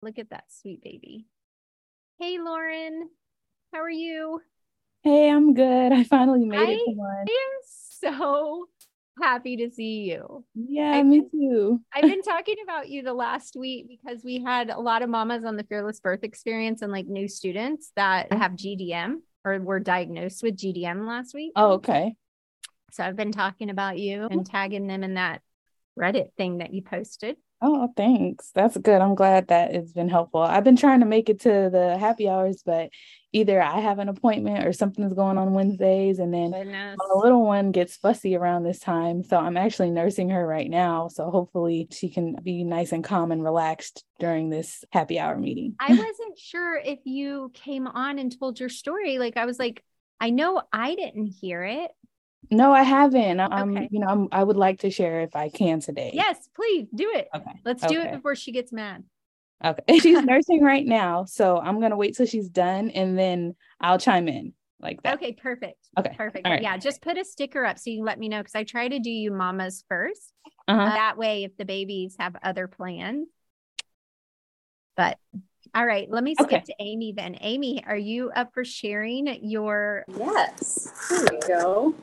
Look at that sweet baby. Hey, Lauren, how are you? Hey, I'm good. I finally made it I to one. am so happy to see you. Yeah, I've me been too. I've been talking about you the last week because we had a lot of mamas on the Fearless Birth Experience and like new students that have GDM or were diagnosed with GDM last week. Oh, okay. So I've been talking about you and tagging them in that Reddit thing that you posted. Oh, thanks. That's good. I'm glad that it's been helpful. I've been trying to make it to the happy hours, but either I have an appointment or something's going on Wednesdays, and then Goodness. my little one gets fussy around this time. So I'm actually nursing her right now. So hopefully she can be nice and calm and relaxed during this happy hour meeting. I wasn't sure if you came on and told your story. Like I was like, I know I didn't hear it. No, I haven't. Okay. I would like to share if I can today. Yes, please do it. Okay. Let's do it Okay. before she gets mad. Okay. She's nursing right now, so I'm gonna wait till she's done and then I'll chime in like that. Okay, perfect. Okay. Perfect. All right. Yeah, just put a sticker up so you can let me know because I try to do you mamas first. Uh-huh. That way, if the babies have other plans. But all right, let me skip Okay. to Amy then. Amy, are you up for sharing your? Yes, here we go.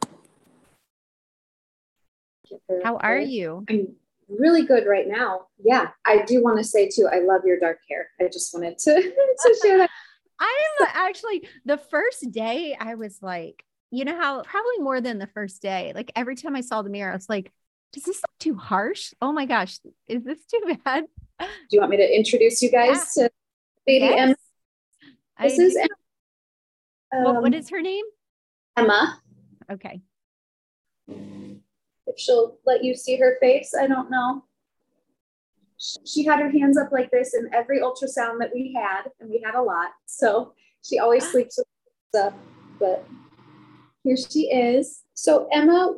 How are you? I'm really good right now. Yeah, I do want to say too, I love your dark hair. I just wanted to, to share that. I am actually the first day I was like, you know how probably more than the first day, like every time I saw the mirror, I was like, does this look too harsh? Oh my gosh, is this too bad? Do you want me to introduce you guys to baby Yes, Emma? I This is do. What is her name? Emma. Okay. If she'll let you see her face, I don't know. She had her hands up like this in every ultrasound that we had, and we had a lot. So she always sleeps with her up, but here she is. So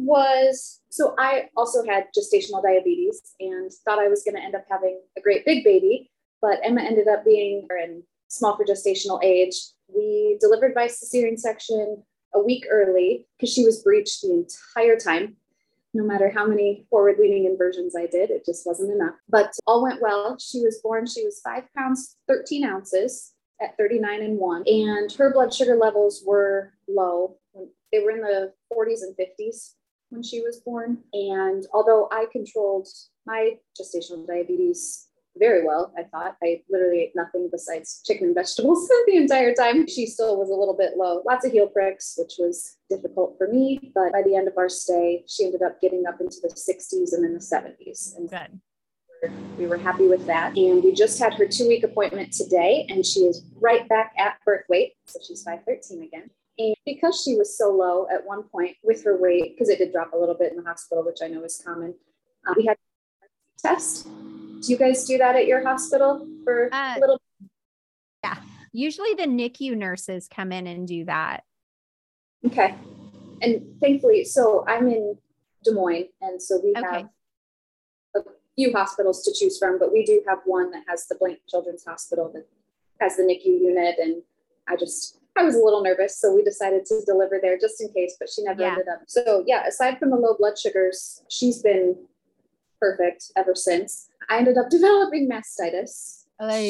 I also had gestational diabetes and thought I was going to end up having a great big baby, but Emma ended up being in small for gestational age. We delivered by cesarean section a week early because she was breached the entire time. No matter how many forward leaning inversions I did, it just wasn't enough. But all went well. She was born, she was 5 pounds, 13 ounces at 39 and 1. And her blood sugar levels were low. They were in the 40s and 50s when she was born. And although I controlled my gestational diabetes very well, I thought I literally ate nothing besides chicken and vegetables the entire time. She still was a little bit low. Lots of heel pricks, which was difficult for me. But by the end of our stay, she ended up getting up into the 60s and then the 70s. And Good. we were happy with that. And we just had her 2-week appointment today, and she is right back at birth weight. So she's 5'13" again. And because she was so low at one point with her weight, because it did drop a little bit in the hospital, which I know is common, we had a test. Do you guys do that at your hospital for a little? Yeah. Usually the NICU nurses come in and do that. Okay. And thankfully, so I'm in Des Moines, and so we have a few hospitals to choose from, but we do have one that has the Blank Children's Hospital that has the NICU unit, and I was a little nervous, so we decided to deliver there just in case, but she never ended up. So yeah, aside from the low blood sugars, she's been perfect ever since. I ended up developing mastitis.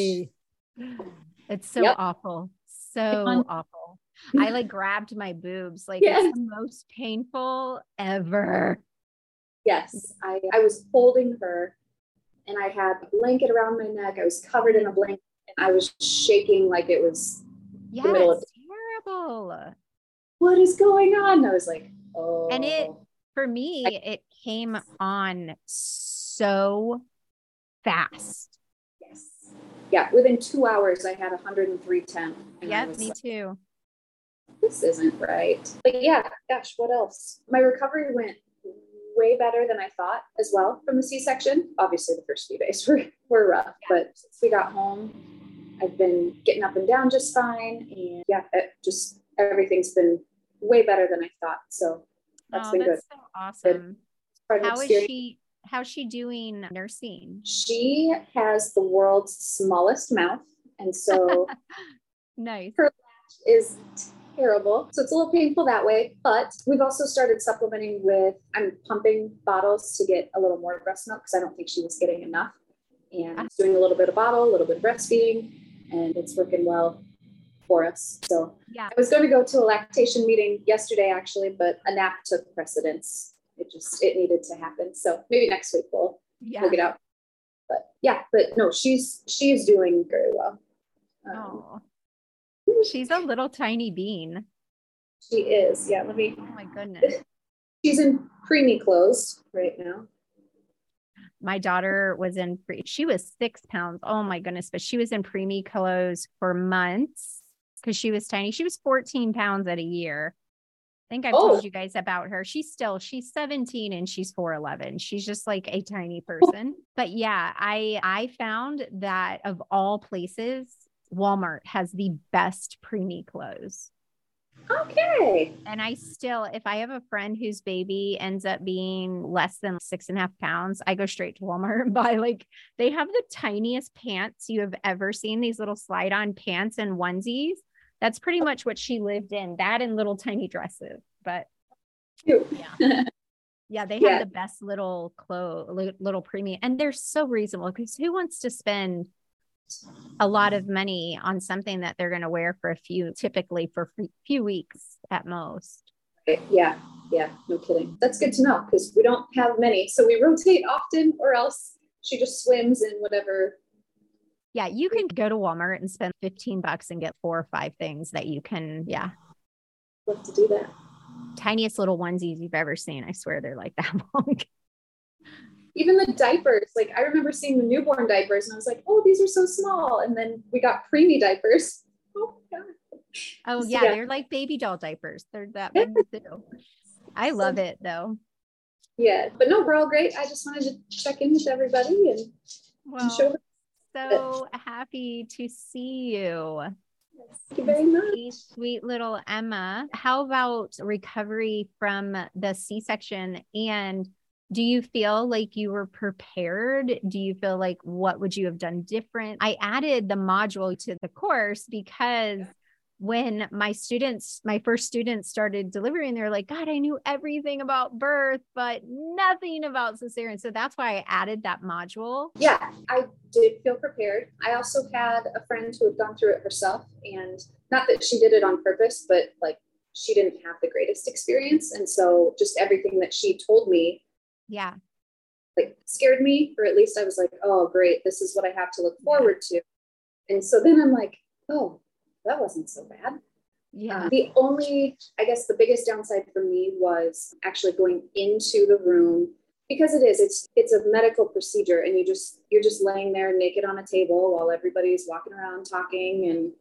It's so awful. So awful. I like grabbed my boobs. Like it's the most painful ever. Yes. I was holding her and I had a blanket around my neck. I was covered in a blanket and I was shaking like it was the middle of terrible. What is going on? I was like, oh. And for me, it came on so fast. Yes. Yeah. Within 2 hours, I had 103.10. Yep, me too. This isn't right. But yeah, gosh, what else? My recovery went way better than I thought as well from the C-section. Obviously, the first few days were rough, but since we got home, I've been getting up and down just fine. And yeah, just everything's been way better than I thought. So that's been good. So awesome. How's she doing nursing? She has the world's smallest mouth. And so nice. Her latch is terrible. So it's a little painful that way, but we've also started supplementing I'm pumping bottles to get a little more breast milk because I don't think she was getting enough. and doing a little bit of bottle, a little bit of breastfeeding, and it's working well for us. So yeah, I was going to go to a lactation meeting yesterday, actually, but a nap took precedence. It needed to happen. So maybe next week we'll get out. But no, she's doing very well. She's a little tiny bean. She is. Yeah. Oh my goodness. She's in preemie clothes right now. My daughter was she was 6 pounds. Oh my goodness. But she was in preemie clothes for months because she was tiny. She was 14 pounds at a year. I think I've told you guys about her. She's 17 and she's 4'11". She's just like a tiny person. But yeah, I found that of all places, Walmart has the best preemie clothes. Okay. And if I have a friend whose baby ends up being less than 6.5 pounds, I go straight to Walmart and buy they have the tiniest pants you have ever seen, these little slide on pants and onesies. That's pretty much what she lived in, that and little tiny dresses. But yeah, they have the best little preemie, and they're so reasonable because who wants to spend a lot of money on something that they're going to wear for typically for a few weeks at most. Yeah, no kidding. That's good to know because we don't have many. So we rotate often, or else she just swims in whatever. Yeah, you can go to Walmart and spend $15 and get 4 or 5 things that you can, love to do that. Tiniest little onesies you've ever seen. I swear they're like that long. Even the diapers, I remember seeing the newborn diapers and I was like, oh, these are so small. And then we got preemie diapers. Oh, God. Oh, yeah, they're like baby doll diapers. They're that big too. I love it though. Yeah, but no, we're all great. I just wanted to check in with everybody and show her. So happy to see you. Thank you very much. Sweet little Emma. How about recovery from the C-section? And do you feel like you were prepared? Do you feel like what would you have done different? I added the module to the course because when my first students started delivering, they're like, God, I knew everything about birth, but nothing about cesarean. So that's why I added that module. Yeah, I did feel prepared. I also had a friend who had gone through it herself, and not that she did it on purpose, but she didn't have the greatest experience. And so just everything that she told me, scared me, or at least I was like, oh, great, this is what I have to look forward to. And so then I'm like, oh, that wasn't so bad. Yeah. I guess the biggest downside for me was actually going into the room, because it's a medical procedure, and you're just laying there naked on a table while everybody's walking around talking. And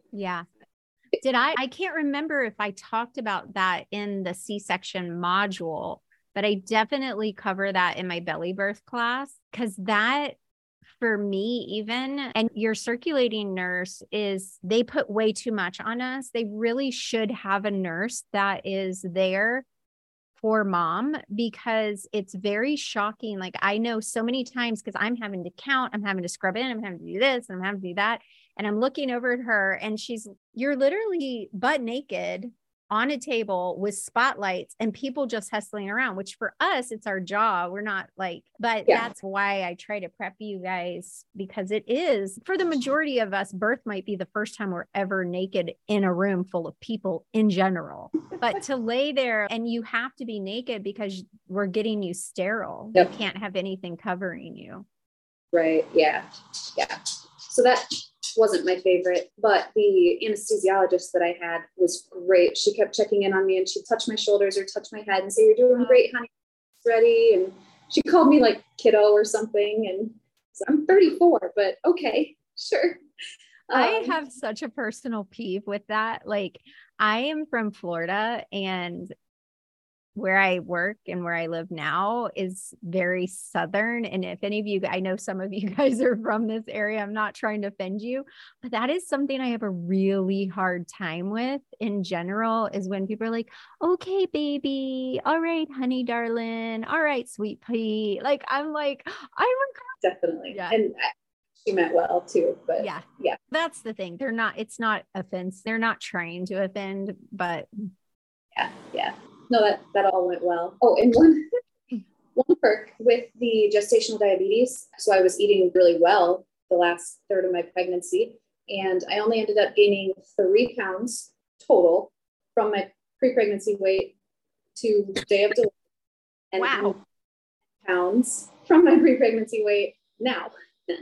I can't remember if I talked about that in the C-section module, but I definitely cover that in my belly birth class, because that, for me, even, and your circulating nurse they put way too much on us. They really should have a nurse that is there for mom, because it's very shocking. I know so many times, because I'm having to count, I'm having to scrub in, I'm having to do this, and I'm having to do that. And I'm looking over at her and you're literally butt naked on a table with spotlights and people just hustling around, which for us, it's our job. We're not that's why I try to prep you guys, because it is, for the majority of us, birth might be the first time we're ever naked in a room full of people in general. But to lay there, and you have to be naked because we're getting you sterile. You can't have anything covering you. Right. Yeah. So that wasn't my favorite, but the anesthesiologist that I had was great. She kept checking in on me, and she'd touch my shoulders or touch my head and say, "You're doing great, honey. It's ready." And she called me kiddo or something. And so I'm 34, but okay, sure. I have such a personal peeve with that. I am from Florida, and where I work and where I live now is very Southern. And if any of you, I know some of you guys are from this area, I'm not trying to offend you, but that is something I have a really hard time with in general, is when people are like, okay, baby. All right, honey, darling. All right, sweet pea. I'm definitely. Yeah. And she meant well too, but yeah, that's the thing. It's not offense. They're not trying to offend, but yeah. No, that all went well. Oh, and one perk with the gestational diabetes. So I was eating really well the last third of my pregnancy, and I only ended up gaining 3 pounds total from my pre-pregnancy weight to day of delivery, and Wow. pounds from my pre-pregnancy weight now.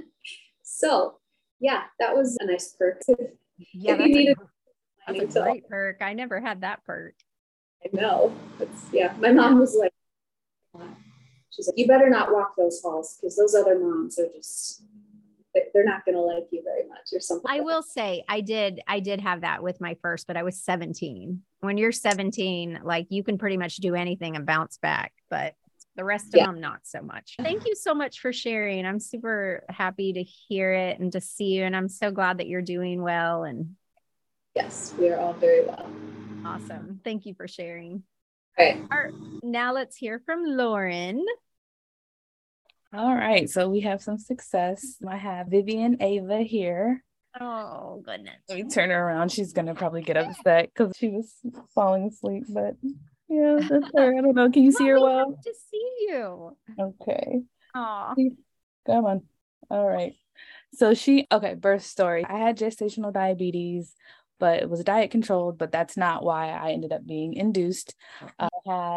So yeah, that was a nice perk. Yeah, that's a great perk. I never had that perk. I know. My mom was like, she's like, you better not walk those halls because those other moms are just, they're not going to like you very much or something. I will say I did have that with my first, but I was 17. When you're 17, like you can pretty much do anything and bounce back, but the rest of them, not so much. Thank you so much for sharing. I'm super happy to hear it and to see you. And I'm so glad that you're doing well. And yes, we are all very well. Awesome. Thank you for sharing. All right. All right. Now let's hear from Lauren. All right. So we have some success. I have Vivian Ava here. Oh, goodness. Let me turn her around. She's going to probably get upset because she was falling asleep, but yeah, that's her. I don't know. Can you see her well? To see you. Okay. Oh, come on. All right. So birth story. I had gestational diabetes, but it was diet controlled, but that's not why I ended up being induced. I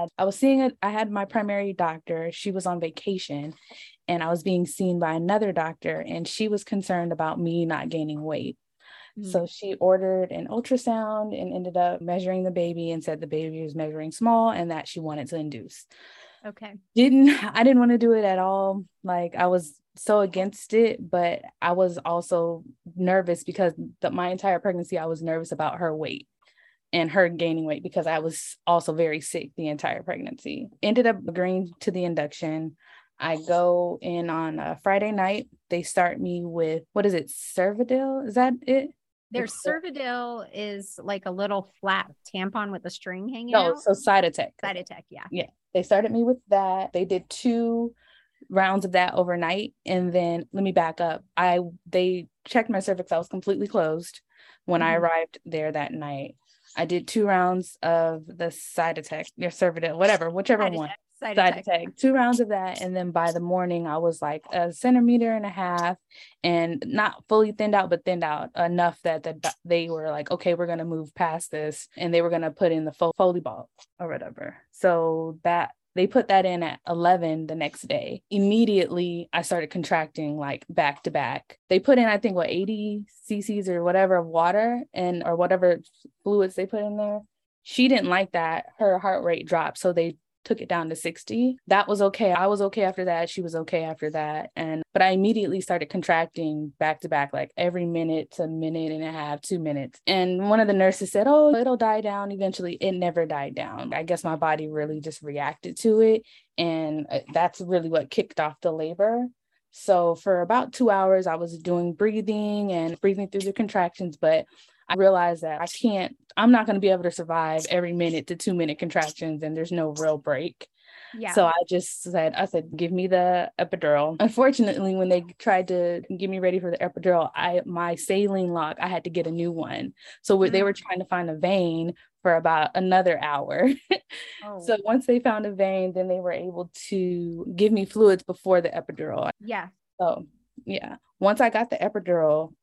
had my primary doctor. She was on vacation and I was being seen by another doctor, and she was concerned about me not gaining weight. So she ordered an ultrasound and ended up measuring the baby and said the baby was measuring small and that she wanted to induce. okay. I didn't want to do it at all. Like, I was so against it, but I was also nervous because my entire pregnancy, I was nervous about her weight and her gaining weight because I was also very sick the entire pregnancy. Ended up agreeing to the induction. I go in on a Friday night. They start me with, what is it? Cervidil? Is that it? Their Cervidil is like a little flat tampon with a string hanging out. No, so Cytotec. Cytotec, yeah. Yeah. They started me with that. They did 2 rounds of that overnight. And then let me back up. They checked my cervix. I was completely closed when I arrived there that night. I did 2 rounds of the Cytotec, your Cervidil, whichever one. Cytotec, 2 rounds of that. And then by the morning, I was like 1.5 centimeters and not fully thinned out, but thinned out enough that they were like, okay, we're going to move past this. And they were going to put in the Foley ball or whatever. So that they put that in at 11 the next day. Immediately, I started contracting like back to back. They put in, I think, 80 cc's or whatever of water or whatever fluids they put in there. She didn't like that. Her heart rate dropped. So they took it down to 60. That was okay. I was okay after that. She was okay after that. But I immediately started contracting back to back, like every minute to minute and a half, 2 minutes. And one of the nurses said, oh, it'll die down eventually. It never died down. I guess my body really just reacted to it. And that's really what kicked off the labor. So for about 2 hours, I was doing breathing through the contractions, but I realized that I'm not going to be able to survive every minute to 2 minute contractions, and there's no real break. Yeah. So I said, give me the epidural. Unfortunately, when they tried to get me ready for the epidural, my saline lock, I had to get a new one. So they were trying to find a vein for about another hour. So once they found a vein, then they were able to give me fluids before the epidural. Yeah. So yeah. Once I got the epidural,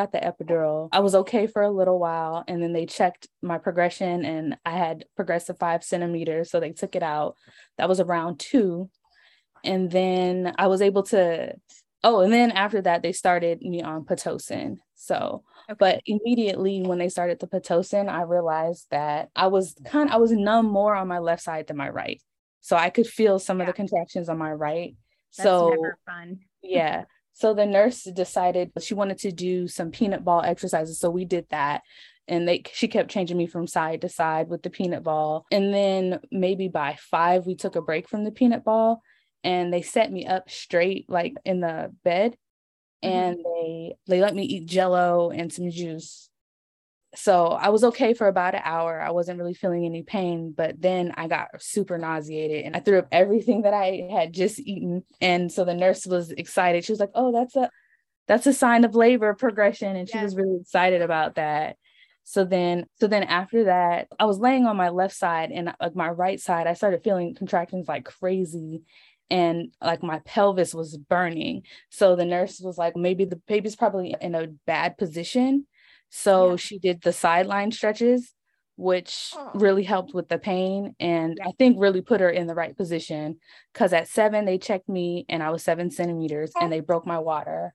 I was okay for a little while. And then they checked my progression and I had progressed to 5 centimeters. So they took it out. That was around 2. And then I was able to, and then after that, they started me on Pitocin. So, but immediately when they started the Pitocin, I realized that I was numb more on my left side than my right. So I could feel some of the contractions on my right. That's never fun. Yeah. So the nurse decided she wanted to do some peanut ball exercises. So we did that. And she kept changing me from side to side with the peanut ball. And then maybe by 5, we took a break from the peanut ball and they set me up straight, like in the bed. And they let me eat Jell-O and some juice. So I was okay for about an hour. I wasn't really feeling any pain, but then I got super nauseated and I threw up everything that I had just eaten. And so the nurse was excited. She was like, oh, that's a sign of labor progression. And she was really excited about that. So then after that, I was laying on my left side and like my right side, I started feeling contractions like crazy. and like my pelvis was burning. So the nurse was like, maybe the baby's probably in a bad position. So she did the sideline stretches, which really helped with the pain. And I think really put her in the right position, because at 7, they checked me and I was 7 centimeters and they broke my water.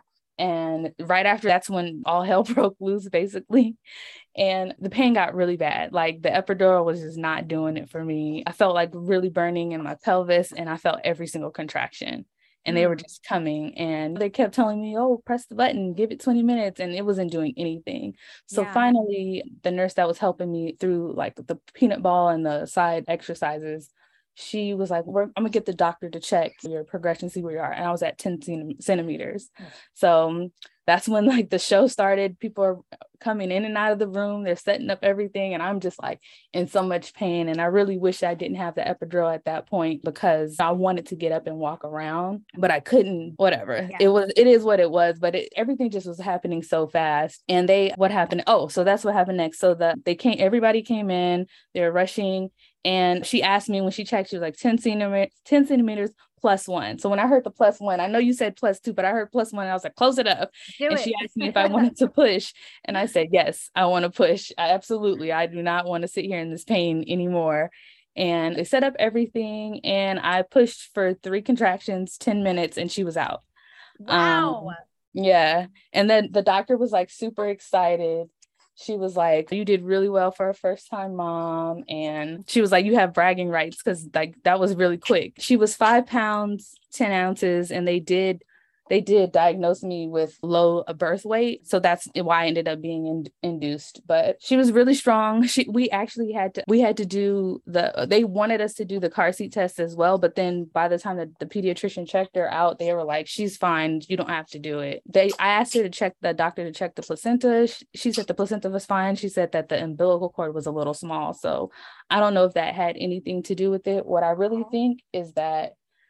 And right after, that's when all hell broke loose, basically. And the pain got really bad. Like the epidural was just not doing it for me. I felt like really burning in my pelvis, and I felt every single contraction. And they were just coming, and they kept telling me, oh, press the button, give it 20 minutes. And it wasn't doing anything. So finally, the nurse that was helping me through like the peanut ball and the side exercises, she was like, I'm gonna get the doctor to check your progression, see where you are. And I was at 10 centimeters. So that's when like the show started. People are coming in and out of the room. They're setting up everything. And I'm just like in so much pain. And I really wish I didn't have the epidural at that point, because I wanted to get up and walk around, but I couldn't, whatever. Yeah. It is what it was, but everything just was happening so fast. And what happened? Oh, so that's what happened next. So everybody came in, they were rushing. And she asked me when she checked, she was like 10 centimeters +1. So when I heard the +1, I know you said +2, but I heard +1. And I was like, close it up. She asked me if I wanted to push. And I said, yes, I want to push. Absolutely. I do not want to sit here in this pain anymore. And they set up everything. And I pushed for 3 contractions, 10 minutes, and she was out. Wow. Yeah. And then the doctor was like super excited. She was like, you did really well for a first time mom. And she was like, you have bragging rights, because like that was really quick. She was 5 pounds, 10 ounces. And they did diagnose me with low birth weight. So that's why I ended up being induced. But she was really strong. We had to do they wanted us to do the car seat test as well. But then by the time that the pediatrician checked her out, they were like, she's fine. You don't have to do it. I asked her to check the placenta. She said the placenta was fine. She said that the umbilical cord was a little small. So I don't know if that had anything to do with it. What I really think is that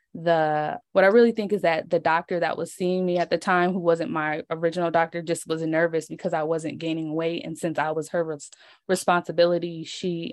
the doctor that was seeing me at the time, who wasn't my original doctor, just was nervous because I wasn't gaining weight. And since I was her responsibility, she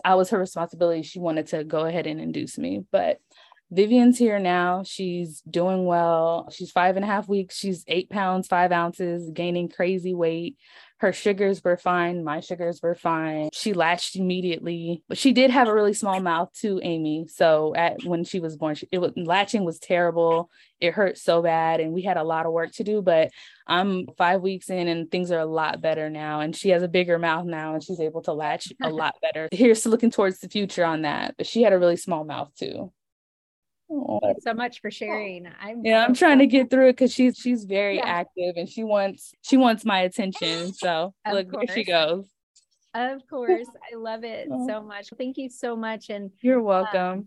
wanted to go ahead and induce me. But Vivian's here now. She's doing well. She's 5.5 weeks. She's 8 pounds, 5 ounces, gaining crazy weight. Her sugars were fine. My sugars were fine. She latched immediately, but she did have a really small mouth too, Amy. So when she was born, latching was terrible. It hurt so bad, and we had a lot of work to do, but I'm 5 weeks in and things are a lot better now. And she has a bigger mouth now, and she's able to latch a lot better. Here's looking towards the future on that, but she had a really small mouth too. Thank you so much for sharing. I'm trying to get through it, because she's very active, and she wants my attention. So look, there she goes. Of course. I love it so much. Thank you so much. And you're welcome.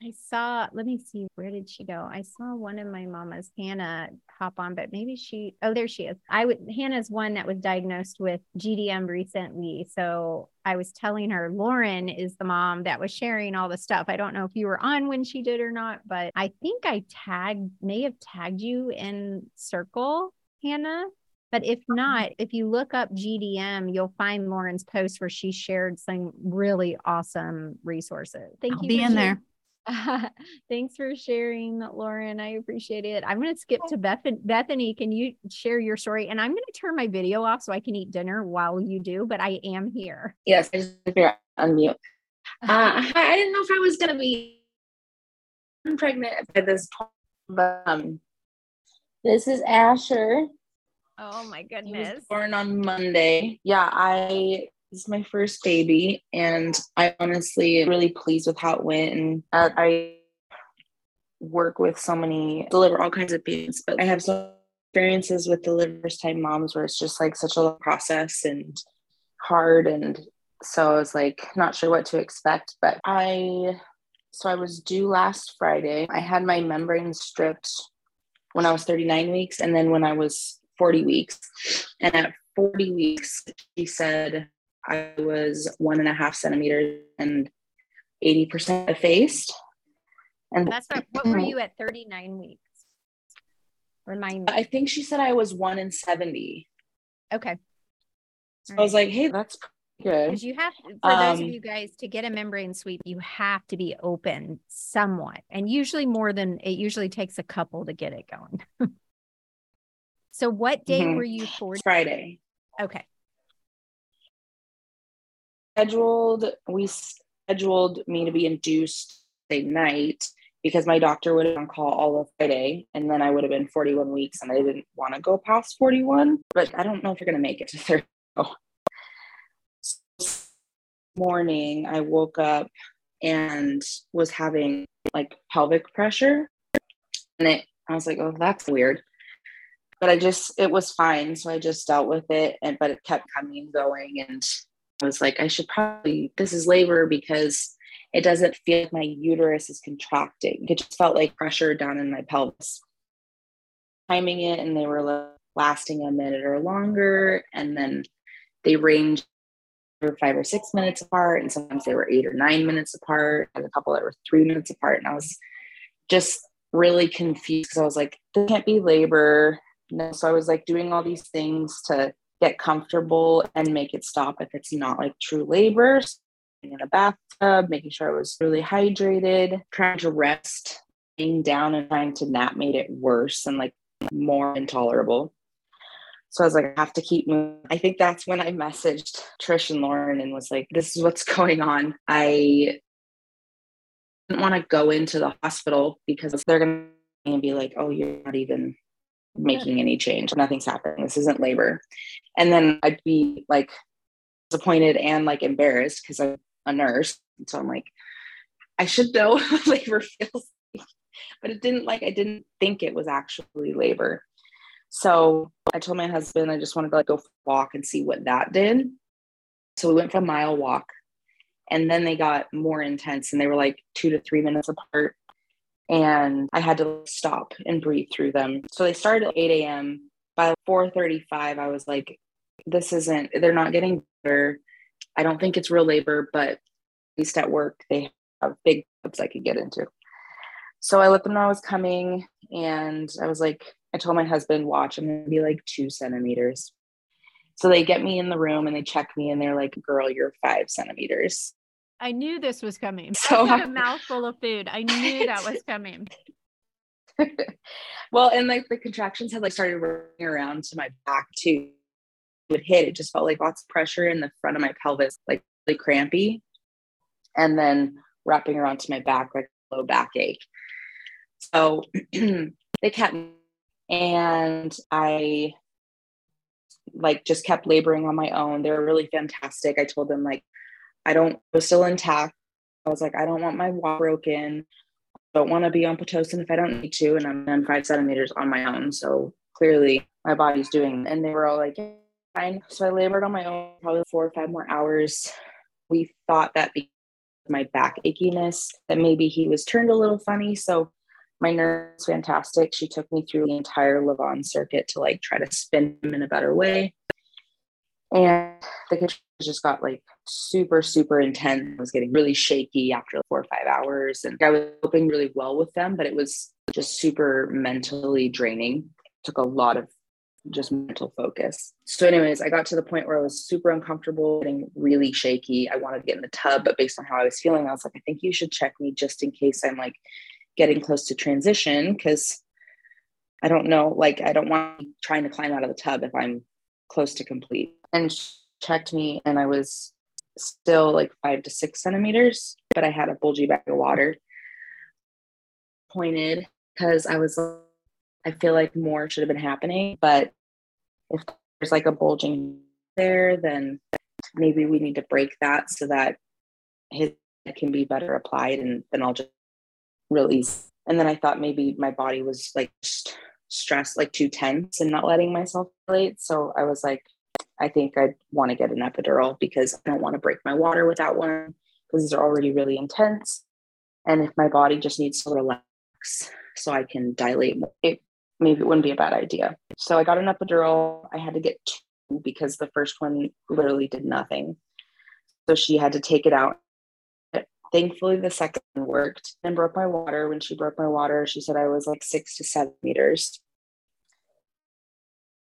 let me see, where did she go? I saw one of my mamas, Hannah, hop on, but maybe there she is. Hannah's one that was diagnosed with GDM recently. So I was telling her, Lauren is the mom that was sharing all the stuff. I don't know if you were on when she did or not, but I think I may have tagged you in Circle, Hannah. But if not, if you look up GDM, you'll find Lauren's post where she shared some really awesome resources. I'll be in there. Thanks for sharing, Lauren. I appreciate it. I'm going to skip to Bethany. Can you share your story? And I'm going to turn my video off so I can eat dinner while you do, but I am here. Yes, I just figured on mute. I didn't know if I was going to be pregnant by this point, but this is Asher. Oh my goodness. He was born on Monday. Yeah, this is my first baby, and I honestly am really pleased with how it went. And I work with deliver all kinds of patients, but I have some experiences with deliver first-time moms where it's just like such a long process and hard. And so I was like, not sure what to expect, but I was due last Friday. I had my membrane stripped when I was 39 weeks, and then when I was 40 weeks. And at 40 weeks, she said I was 1.5 centimeters and 80% effaced. And that's what were you at 39 weeks? Remind me. I think she said I was 1 in 70. Okay. So I was like, hey, that's Good. Because you have, for those of you guys, to get a membrane sweep, you have to be open somewhat. And usually it usually takes a couple to get it going. So what day were you for? Friday. Okay. We scheduled me to be induced Thursday night because my doctor would have been on call all of Friday, and then I would have been 41 weeks, and I didn't want to go past 41, but I don't know if you're going to make it to Thursday. So morning, I woke up and was having like pelvic pressure, and I was like, oh, that's weird. But it was fine. So I just dealt with it, but it kept coming and going, and I was like, this is labor because it doesn't feel like my uterus is contracting. It just felt like pressure down in my pelvis. Timing it, and they were lasting a minute or longer. And then they ranged for 5 or 6 minutes apart. And sometimes they were 8 or 9 minutes apart. And a couple that were 3 minutes apart. And I was just really confused because I was like, this can't be labor. No. So I was like doing all these things to get comfortable and make it stop if it's not like true labor. In a bathtub, making sure I was really hydrated, trying to rest, being down and trying to nap made it worse and like more intolerable. So I was like, I have to keep moving. I think that's when I messaged Trish and Lauren and was like, this is what's going on. I didn't want to go into the hospital because they're going to be like, oh, you're not even making any change. Nothing's happening. This isn't labor. And then I'd be like disappointed and like embarrassed because I'm a nurse. And so I'm like, I should know what labor feels like. But I didn't think it was actually labor. So I told my husband I just wanted to like go for a walk and see what that did. So we went for a mile walk, and then they got more intense, and they were like 2 to 3 minutes apart. And I had to stop and breathe through them. So they started at 8 a.m. By 4:35, I was like, they're not getting better. I don't think it's real labor, but at least at work, they have big clubs I could get into. So I let them know I was coming, and I told my husband, watch, I'm going to be like 2 centimeters. So they get me in the room and they check me, and they're like, girl, you're 5 centimeters. I knew this was coming. So I had a mouthful of food. I knew that was coming. Well, and like the contractions had like started running around to my back too. It would hit. It just felt like lots of pressure in the front of my pelvis, like really crampy, and then wrapping around to my back, like a low backache. So they kept me, and I like just kept laboring on my own. They were really fantastic. I told them like, I was still intact. I was like, I don't want my wall broken. I don't want to be on Pitocin if I don't need to. And I'm 5 centimeters on my own. So clearly my body's doing, and they were all like, yeah, fine. So I labored on my own probably 4 or 5 more hours. We thought that because of my back achiness, that maybe he was turned a little funny. So my nurse was fantastic. She took me through the entire Lavon circuit to like try to spin him in a better way. And the contractions just got like super, super intense. I was getting really shaky after 4 or 5 hours. And I was coping really well with them, but it was just super mentally draining. It took a lot of just mental focus. So anyways, I got to the point where I was super uncomfortable, getting really shaky. I wanted to get in the tub, but based on how I was feeling, I was like, I think you should check me just in case I'm like getting close to transition, because I don't know, like I don't want trying to climb out of the tub if I'm close to complete. And she checked me, and I was still like 5 to 6 centimeters, but I had a bulgy bag of water. Pointed because I feel like more should have been happening, but if there's like a bulging there, then maybe we need to break that so that his can be better applied, and then I'll just release. And then I thought maybe my body was like stressed, like too tense and not letting myself relate. So I was like, I think I'd want to get an epidural because I don't want to break my water without one, because these are already really intense. And if my body just needs to relax so I can dilate more, maybe it wouldn't be a bad idea. So I got an epidural. I had to get 2 because the first one literally did nothing. So she had to take it out. Thankfully, the second one worked and broke my water. When she broke my water, she said I was like 6 to 7 meters.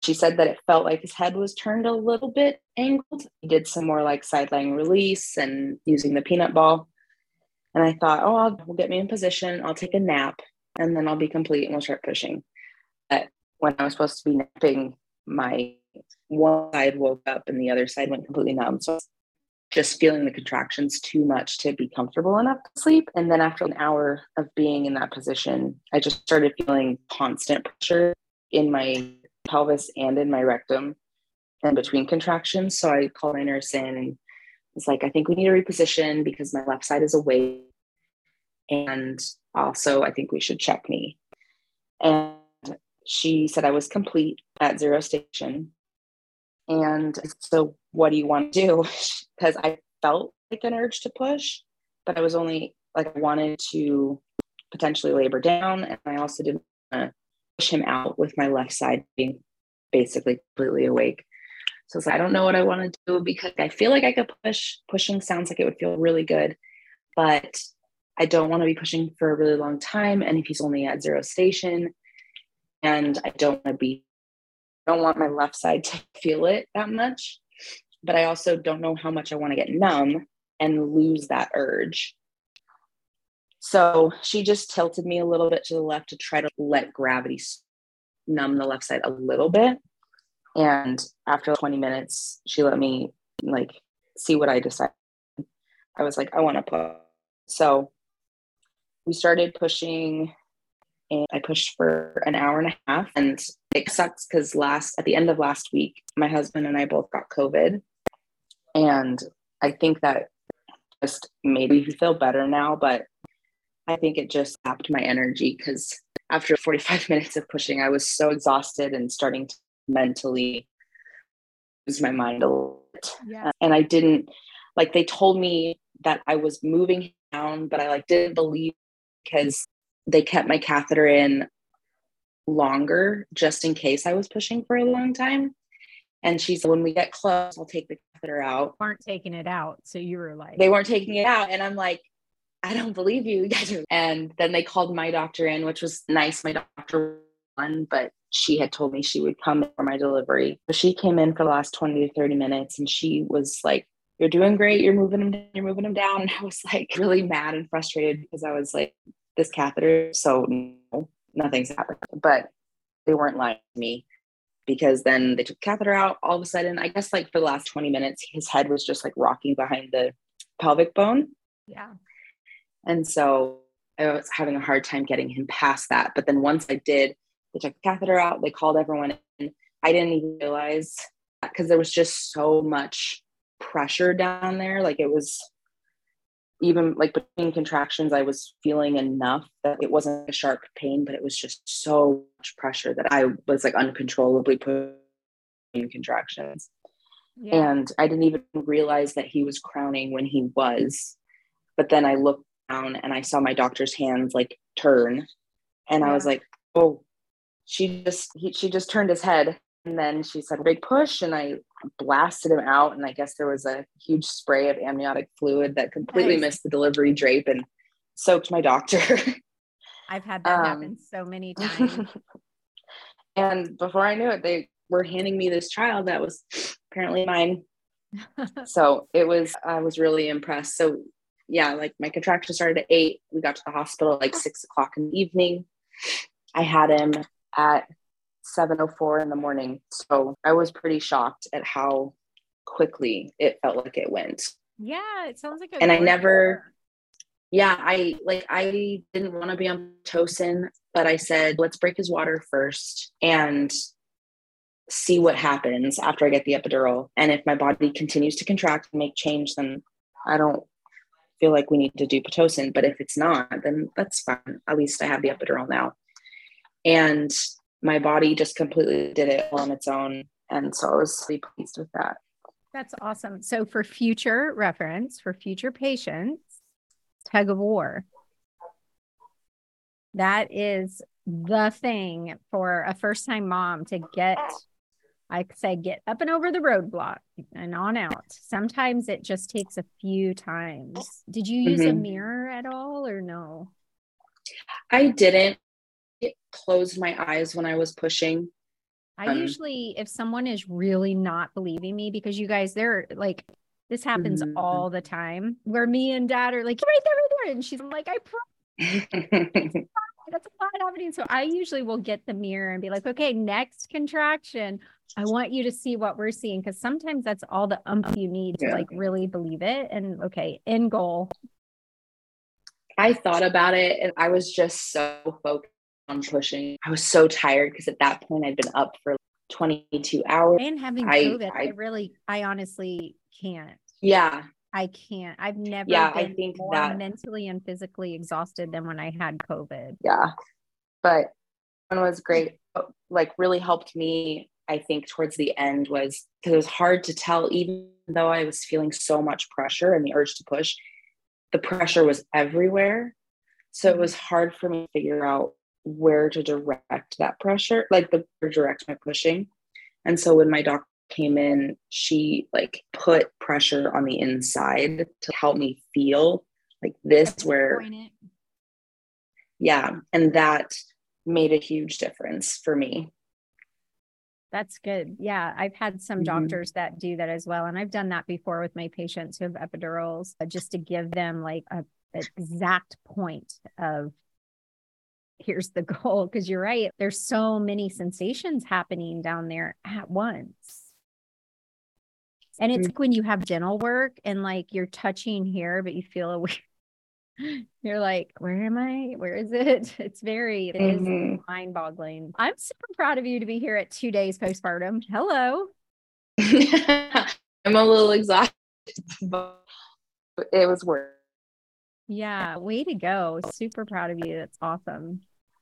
she said that it felt like his head was turned a little bit angled. He did some more like sideline release and using the peanut ball. And I thought, oh, we'll get me in position. I'll take a nap and then I'll be complete and we'll start pushing. But when I was supposed to be napping, my one side woke up and the other side went completely numb. So just feeling the contractions too much to be comfortable enough to sleep. And then after an hour of being in that position, I just started feeling constant pressure in my pelvis and in my rectum and between contractions. So I called my nurse in and was like, I think we need to reposition because my left side is awake. And also, I think we should check me. And she said I was complete at 0 station. And so what do you want to do? Because I felt like an urge to push, but I was only like, I wanted to potentially labor down. And I also didn't want to push him out with my left side being basically completely awake. So I was like, I don't know what I want to do because I feel like I could push. Pushing sounds like it would feel really good, but I don't want to be pushing for a really long time. And if he's only at 0 station, and I don't want my left side to feel it that much, but I also don't know how much I want to get numb and lose that urge. So she just tilted me a little bit to the left to try to let gravity numb the left side a little bit. And after 20 minutes, she let me like see what I decided. I was like, I want to push. So we started pushing and I pushed for an hour and a half. And it sucks because at the end of last week, my husband and I both got COVID. And I think that just made me feel better now, but I think it just sapped my energy because after 45 minutes of pushing, I was so exhausted and starting to mentally lose my mind a little bit. Yeah. And I didn't, like, they told me that I was moving down, but I like didn't believe because they kept my catheter in longer just in case I was pushing for a long time. And she said, when we get close, I'll take the catheter out. Weren't taking it out. So you were like, they weren't taking it out. And I'm like, I don't believe you. And then they called my doctor in, which was nice. My doctor won, but she had told me she would come for my delivery. So she came in for the last 20 to 30 minutes and she was like, you're doing great. You're moving them down. And I was like really mad and frustrated because I was like, this catheter, so no, nothing's happened. But they weren't lying to me because then they took the catheter out. All of a sudden, I guess like for the last 20 minutes, his head was just like rocking behind the pelvic bone. Yeah. And so I was having a hard time getting him past that. But then once I did, they took the catheter out, they called everyone in. I didn't even realize because there was just so much pressure down there. Like it was even like between contractions, I was feeling enough that it wasn't a sharp pain, but it was just so much pressure that I was like uncontrollably putting in contractions. Yeah. And I didn't even realize that he was crowning when he was. But then I looked down and I saw my doctor's hands like turn. And I was like, oh, she just turned his head. And then she said, big push. And I blasted him out. And I guess there was a huge spray of amniotic fluid that completely missed the delivery drape and soaked my doctor. I've had that happen so many times. And before I knew it, they were handing me this child that was apparently mine. So I was really impressed. So yeah, like my contraction started at 8. We got to the hospital like 6 o'clock in the evening. I had him at 7:04 in the morning. So I was pretty shocked at how quickly it felt like it went. Yeah, it sounds like and I didn't want to be on Pitocin, but I said, let's break his water first and see what happens after I get the epidural. And if my body continues to contract and make change, then I don't feel like we need to do Pitocin. But if it's not, then that's fine. At least I have the epidural now. And my body just completely did it on its own. And so I was really pleased with that. That's awesome. So for future reference, for future patients, tug of war. That is the thing for a first-time mom to get, I say, get up and over the roadblock and on out. Sometimes it just takes a few times. Did you use a mirror at all or no? I didn't. It closed my eyes when I was pushing. I usually, if someone is really not believing me, because you guys, they're like, this happens all the time where me and dad are like, right there, right there. And she's like, I promise. That's a lot happening. So I usually will get the mirror and be like, okay, next contraction. I want you to see what we're seeing. Cause sometimes that's all the you need to like really believe it. And okay, end goal. I thought about it and I was just so focused on pushing. I was so tired because at that point I'd been up for 22 hours. And having COVID, I honestly can't. Yeah. I can't. I've never been more mentally and physically exhausted than when I had COVID. Yeah. But one was great. Like really helped me, I think, towards the end was because it was hard to tell, even though I was feeling so much pressure and the urge to push, the pressure was everywhere. So it was hard for me to figure out where to direct that pressure, like direct my pushing. And so when my doctor came in, she like put pressure on the inside to help me feel like this where, yeah. And that made a huge difference for me. That's good. Yeah. I've had some doctors that do that as well. And I've done that before with my patients who have epidurals, just to give them like an exact point of here's the goal. Cause you're right. There's so many sensations happening down there at once. And it's like when you have dental work and like you're touching here, but you feel a weird, you're like, where am I? Where is it? It is mind boggling. I'm super proud of you to be here at 2 days postpartum. Hello. I'm a little exhausted, but it was worth it. Yeah. Way to go. Super proud of you. That's awesome.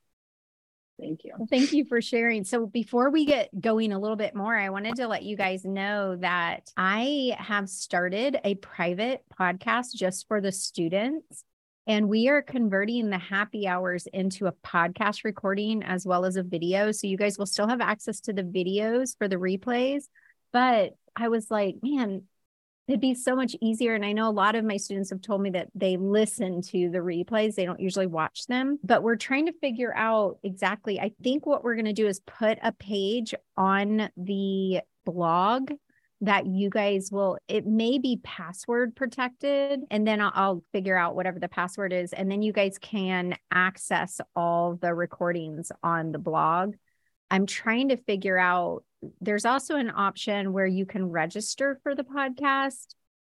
Thank you. Well, thank you for sharing. So before we get going a little bit more, I wanted to let you guys know that I have started a private podcast just for the students. And we are converting the happy hours into a podcast recording as well as a video. So you guys will still have access to the videos for the replays. But I was like, man, it'd be so much easier. And I know a lot of my students have told me that they listen to the replays. They don't usually watch them, but we're trying to figure out exactly. I think what we're going to do is put a page on the blog that you guys it may be password protected. And then I'll figure out whatever the password is. And then you guys can access all the recordings on the blog. I'm trying to figure out, there's also an option where you can register for the podcast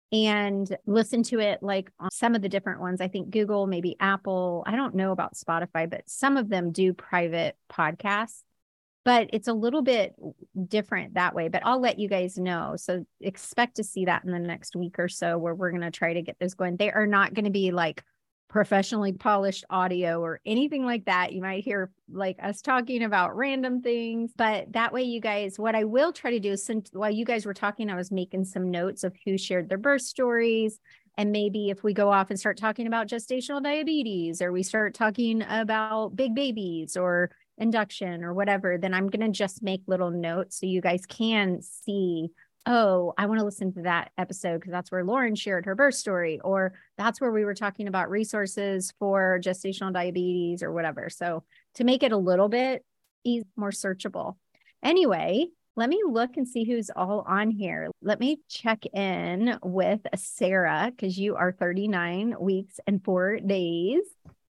and listen to it like on some of the different ones. I think Google, maybe Apple. I don't know about Spotify, but some of them do private podcasts, but it's a little bit different that way. But I'll let you guys know. So expect to see that in the next week or so, where we're going to try to get this going. They are not going to be like professionally polished audio or anything like that. You might hear like us talking about random things, but that way you guys, what I will try to do is, since while you guys were talking, I was making some notes of who shared their birth stories. And maybe if we go off and start talking about gestational diabetes, or we start talking about big babies or induction or whatever, then I'm going to just make little notes so you guys can see, oh, I want to listen to that episode because that's where Lauren shared her birth story, or that's where we were talking about resources for gestational diabetes or whatever. So to make it a little bit more searchable. Anyway, let me look and see who's all on here. Let me check in with Sarah, because you are 39 weeks and 4 days.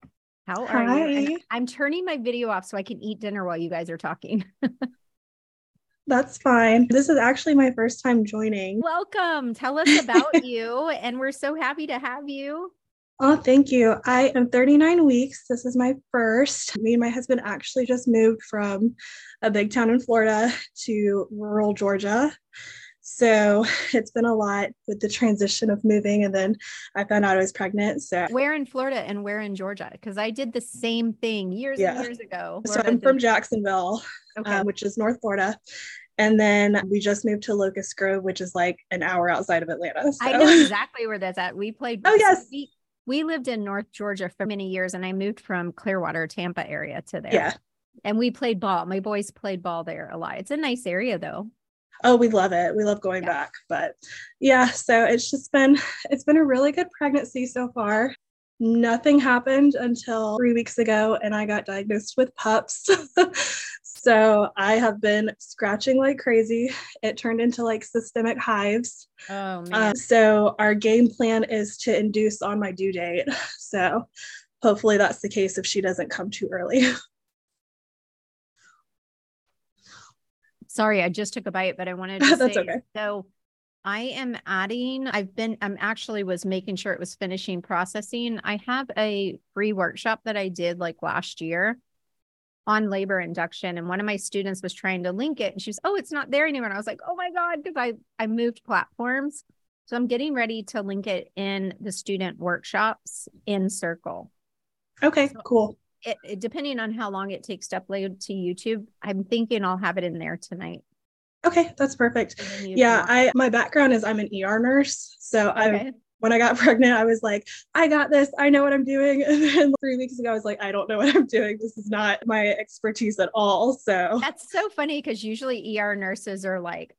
How are you? And I'm turning my video off so I can eat dinner while you guys are talking. That's fine. This is actually my first time joining. Welcome. Tell us about you. And we're so happy to have you. Oh, thank you. I am 39 weeks. This is my first. Me and my husband actually just moved from a big town in Florida to rural Georgia. So it's been a lot with the transition of moving. And then I found out I was pregnant. So where in Florida and where in Georgia? Because I did the same thing years and years ago. So I'm from Jacksonville, which is North Florida. And then we just moved to Locust Grove, which is like an hour outside of Atlanta. So. I know exactly where that's at. We played. Oh, yes. We lived in North Georgia for many years, and I moved from Clearwater, Tampa area to there. Yeah. And we played ball. My boys played ball there a lot. It's a nice area though. Oh, we love it. We love going back. But yeah, so it's been a really good pregnancy so far. Nothing happened until 3 weeks ago, and I got diagnosed with PUPS. So I have been scratching like crazy. It turned into like systemic hives. Oh man. So our game plan is to induce on my due date. So hopefully that's the case if she doesn't come too early. Sorry, I just took a bite, but I wanted to That's say, okay. so I am adding, I'm actually was making sure it was finishing processing. I have a free workshop that I did like last year on labor induction. And one of my students was trying to link it and she was, oh, it's not there anymore. And I was like, oh my God, because I moved platforms. So I'm getting ready to link it in the student workshops in Circle. Okay, cool. It depending on how long it takes to upload to YouTube, I'm thinking I'll have it in there tonight. Okay, that's perfect. Yeah, my background is I'm an ER nurse. So when I got pregnant, I was like, I got this. I know what I'm doing. And then 3 weeks ago, I was like, I don't know what I'm doing. This is not my expertise at all. So that's so funny because usually ER nurses are like,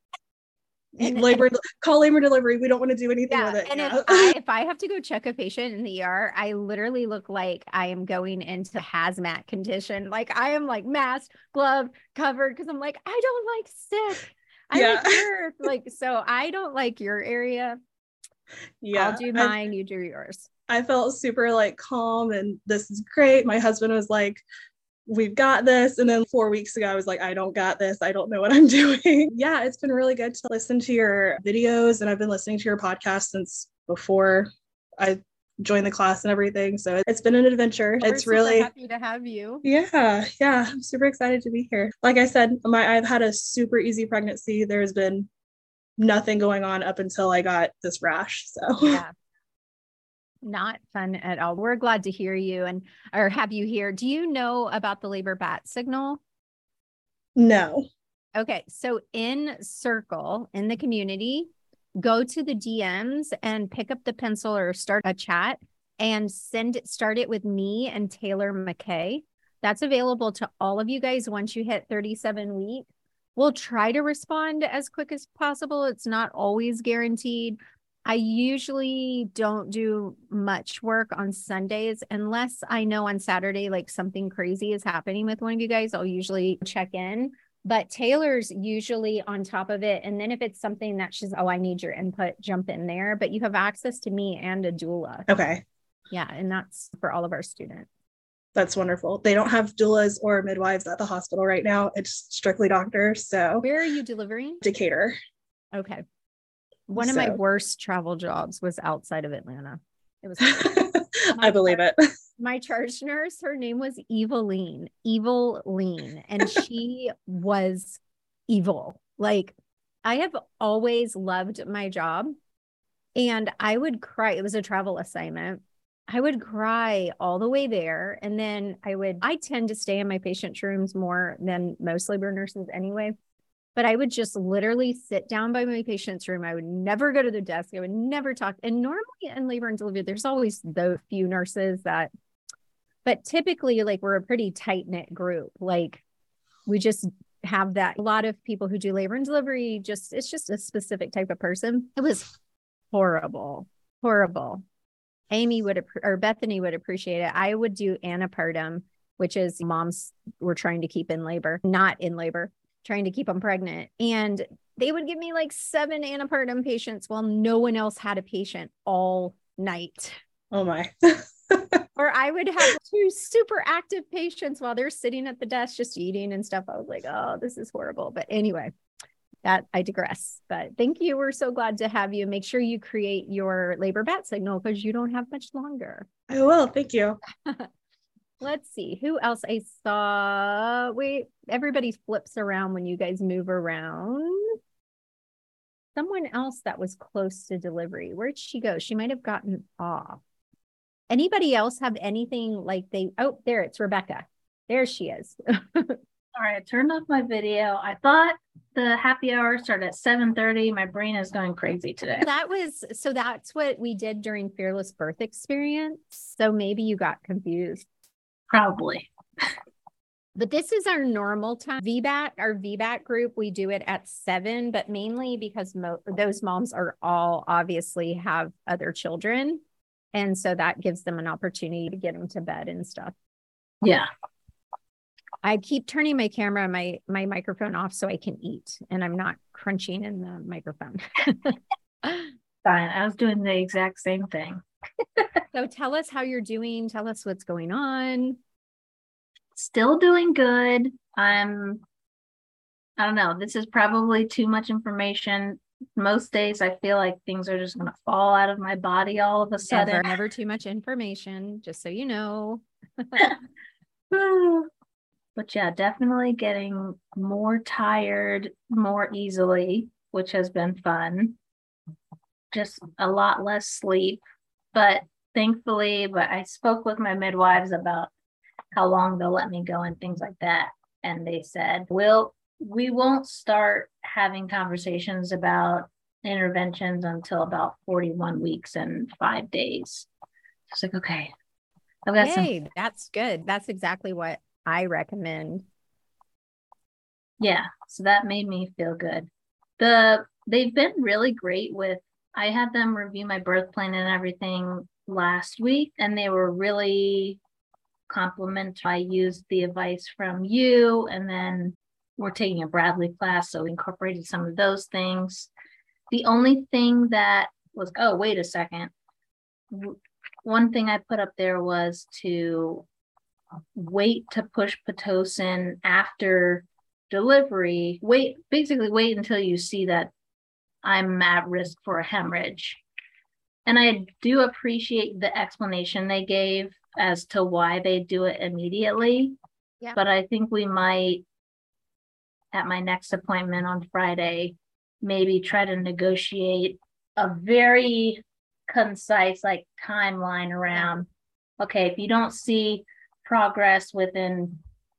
call labor delivery. We don't want to do anything with it. And if I have to go check a patient in the ER, I literally look like I am going into hazmat condition. Like I am like masked, gloved, covered because I'm like, I don't like sick. I like work. Like, so I don't like your area. Yeah. I'll do mine, you do yours. I felt super like calm and this is great. My husband was like, we've got this. And then 4 weeks ago, I was like, I don't got this. I don't know what I'm doing. Yeah, it's been really good to listen to your videos. And I've been listening to your podcast since before I joined the class and everything. So it's been an adventure. It's really happy to have you. Yeah. I'm super excited to be here. Like I said, I've had a super easy pregnancy. There's been nothing going on up until I got this rash. So yeah. Not fun at all. We're glad to hear you or have you here. Do you know about the labor bat signal? No. Okay. So in Circle, in the community, go to the DMs and pick up the pencil or start a chat and start it with me and Taylor McKay. That's available to all of you guys once you hit 37 weeks. We'll try to respond as quick as possible. It's not always guaranteed. I usually don't do much work on Sundays unless I know on Saturday, like something crazy is happening with one of you guys, I'll usually check in, but Taylor's usually on top of it. And then if it's something that she's, oh, I need your input, jump in there, but you have access to me and a doula. Okay. Yeah. And that's for all of our students. That's wonderful. They don't have doulas or midwives at the hospital right now. It's strictly doctors. So where are you delivering? Decatur. Okay. One of my worst travel jobs was outside of Atlanta. It was I believe it. My charge nurse, her name was Eveline, and she was evil. Like I have always loved my job and I would cry. It was a travel assignment. I would cry all the way there. And then I tend to stay in my patient's rooms more than most labor nurses anyway. But I would just literally sit down by my patient's room. I would never go to the desk. I would never talk. And normally in labor and delivery, there's always those few nurses but typically like we're a pretty tight knit group. Like we just have that. A lot of people who do labor and delivery, it's just a specific type of person. It was horrible. Amy or Bethany would appreciate it. I would do antepartum, which is moms were trying to keep in labor, not in labor, trying to keep them pregnant. And they would give me like 7 antepartum patients while no one else had a patient all night. Oh my. Or I would have 2 super active patients while they're sitting at the desk just eating and stuff. I was like, oh, this is horrible. But anyway, that I digress. But thank you. We're so glad to have you. Make sure you create your labor bat signal because you don't have much longer. I will. Thank you. Let's see who else I saw. Wait, everybody flips around when you guys move around. Someone else that was close to delivery. Where'd she go? She might have gotten off. Anybody else have anything like oh, there, it's Rebecca. There she is. All right, I turned off my video. I thought the happy hour started at 7:30. My brain is going crazy today. That's what we did during Fearless Birth Experience. So maybe you got confused. Probably. But this is our normal time. Our VBAC group, we do it at 7, but mainly because those moms are all obviously have other children. And so that gives them an opportunity to get them to bed and stuff. Yeah. I keep turning my camera, my microphone off so I can eat and I'm not crunching in the microphone. Fine. I was doing the exact same thing. So tell us how you're doing. Tell us what's going on. Still doing good. I don't know. This is probably too much information. Most days I feel like things are just going to fall out of my body all of a sudden. Never too much information, just so you know. But yeah, definitely getting more tired more easily, which has been fun. Just a lot less sleep. But thankfully, I spoke with my midwives about how long they'll let me go and things like that. And they said, we won't start having conversations about interventions until about 41 weeks and 5 days. It's like, okay, I've got that's good. That's exactly what I recommend. Yeah, so that made me feel good. They've been really great with, I had them review my birth plan and everything last week, and they were really complimentary. I used the advice from you, and then we're taking a Bradley class, so we incorporated some of those things. The only thing that was, oh, wait a second. One thing I put up there was to wait to push Pitocin after delivery. Basically wait until you see that I'm at risk for a hemorrhage. And I do appreciate the explanation they gave as to why they do it immediately. Yeah. But I think we might, at my next appointment on Friday, maybe try to negotiate a very concise timeline around, okay, if you don't see progress within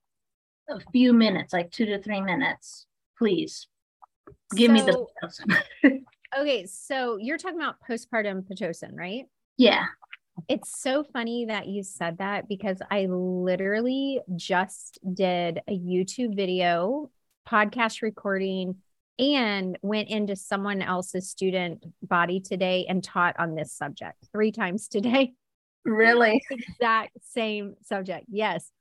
a few minutes, 2 to 3 minutes, please give me the Pitocin. Okay, so you're talking about postpartum Pitocin, right? Yeah. It's so funny that you said that because I literally just did a YouTube video, podcast recording, and went into someone else's student body today and taught on this subject 3 times today. Really? Exact same subject. Yes.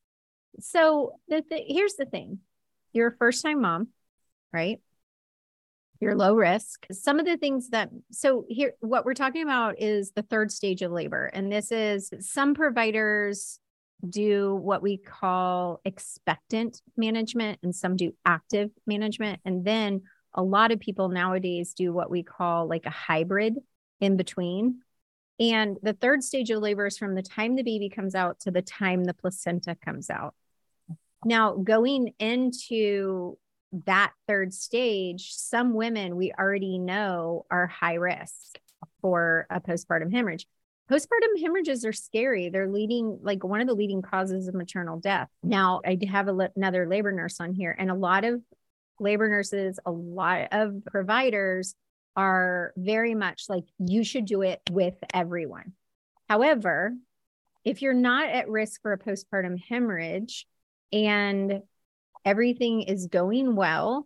So here's the thing. You're a first-time mom, right? You're low risk. Some of the things so here, what we're talking about is the 3rd stage of labor. And this is, some providers do what we call expectant management and some do active management. And then a lot of people nowadays do what we call a hybrid in between. And the 3rd stage of labor is from the time the baby comes out to the time the placenta comes out. Now, going into that 3rd stage, some women we already know are high risk for a postpartum hemorrhage. Postpartum hemorrhages are scary. They're one of the leading causes of maternal death. Now, I have another labor nurse on here, and a lot of labor nurses, a lot of providers are very much you should do it with everyone. However, if you're not at risk for a postpartum hemorrhage and everything is going well,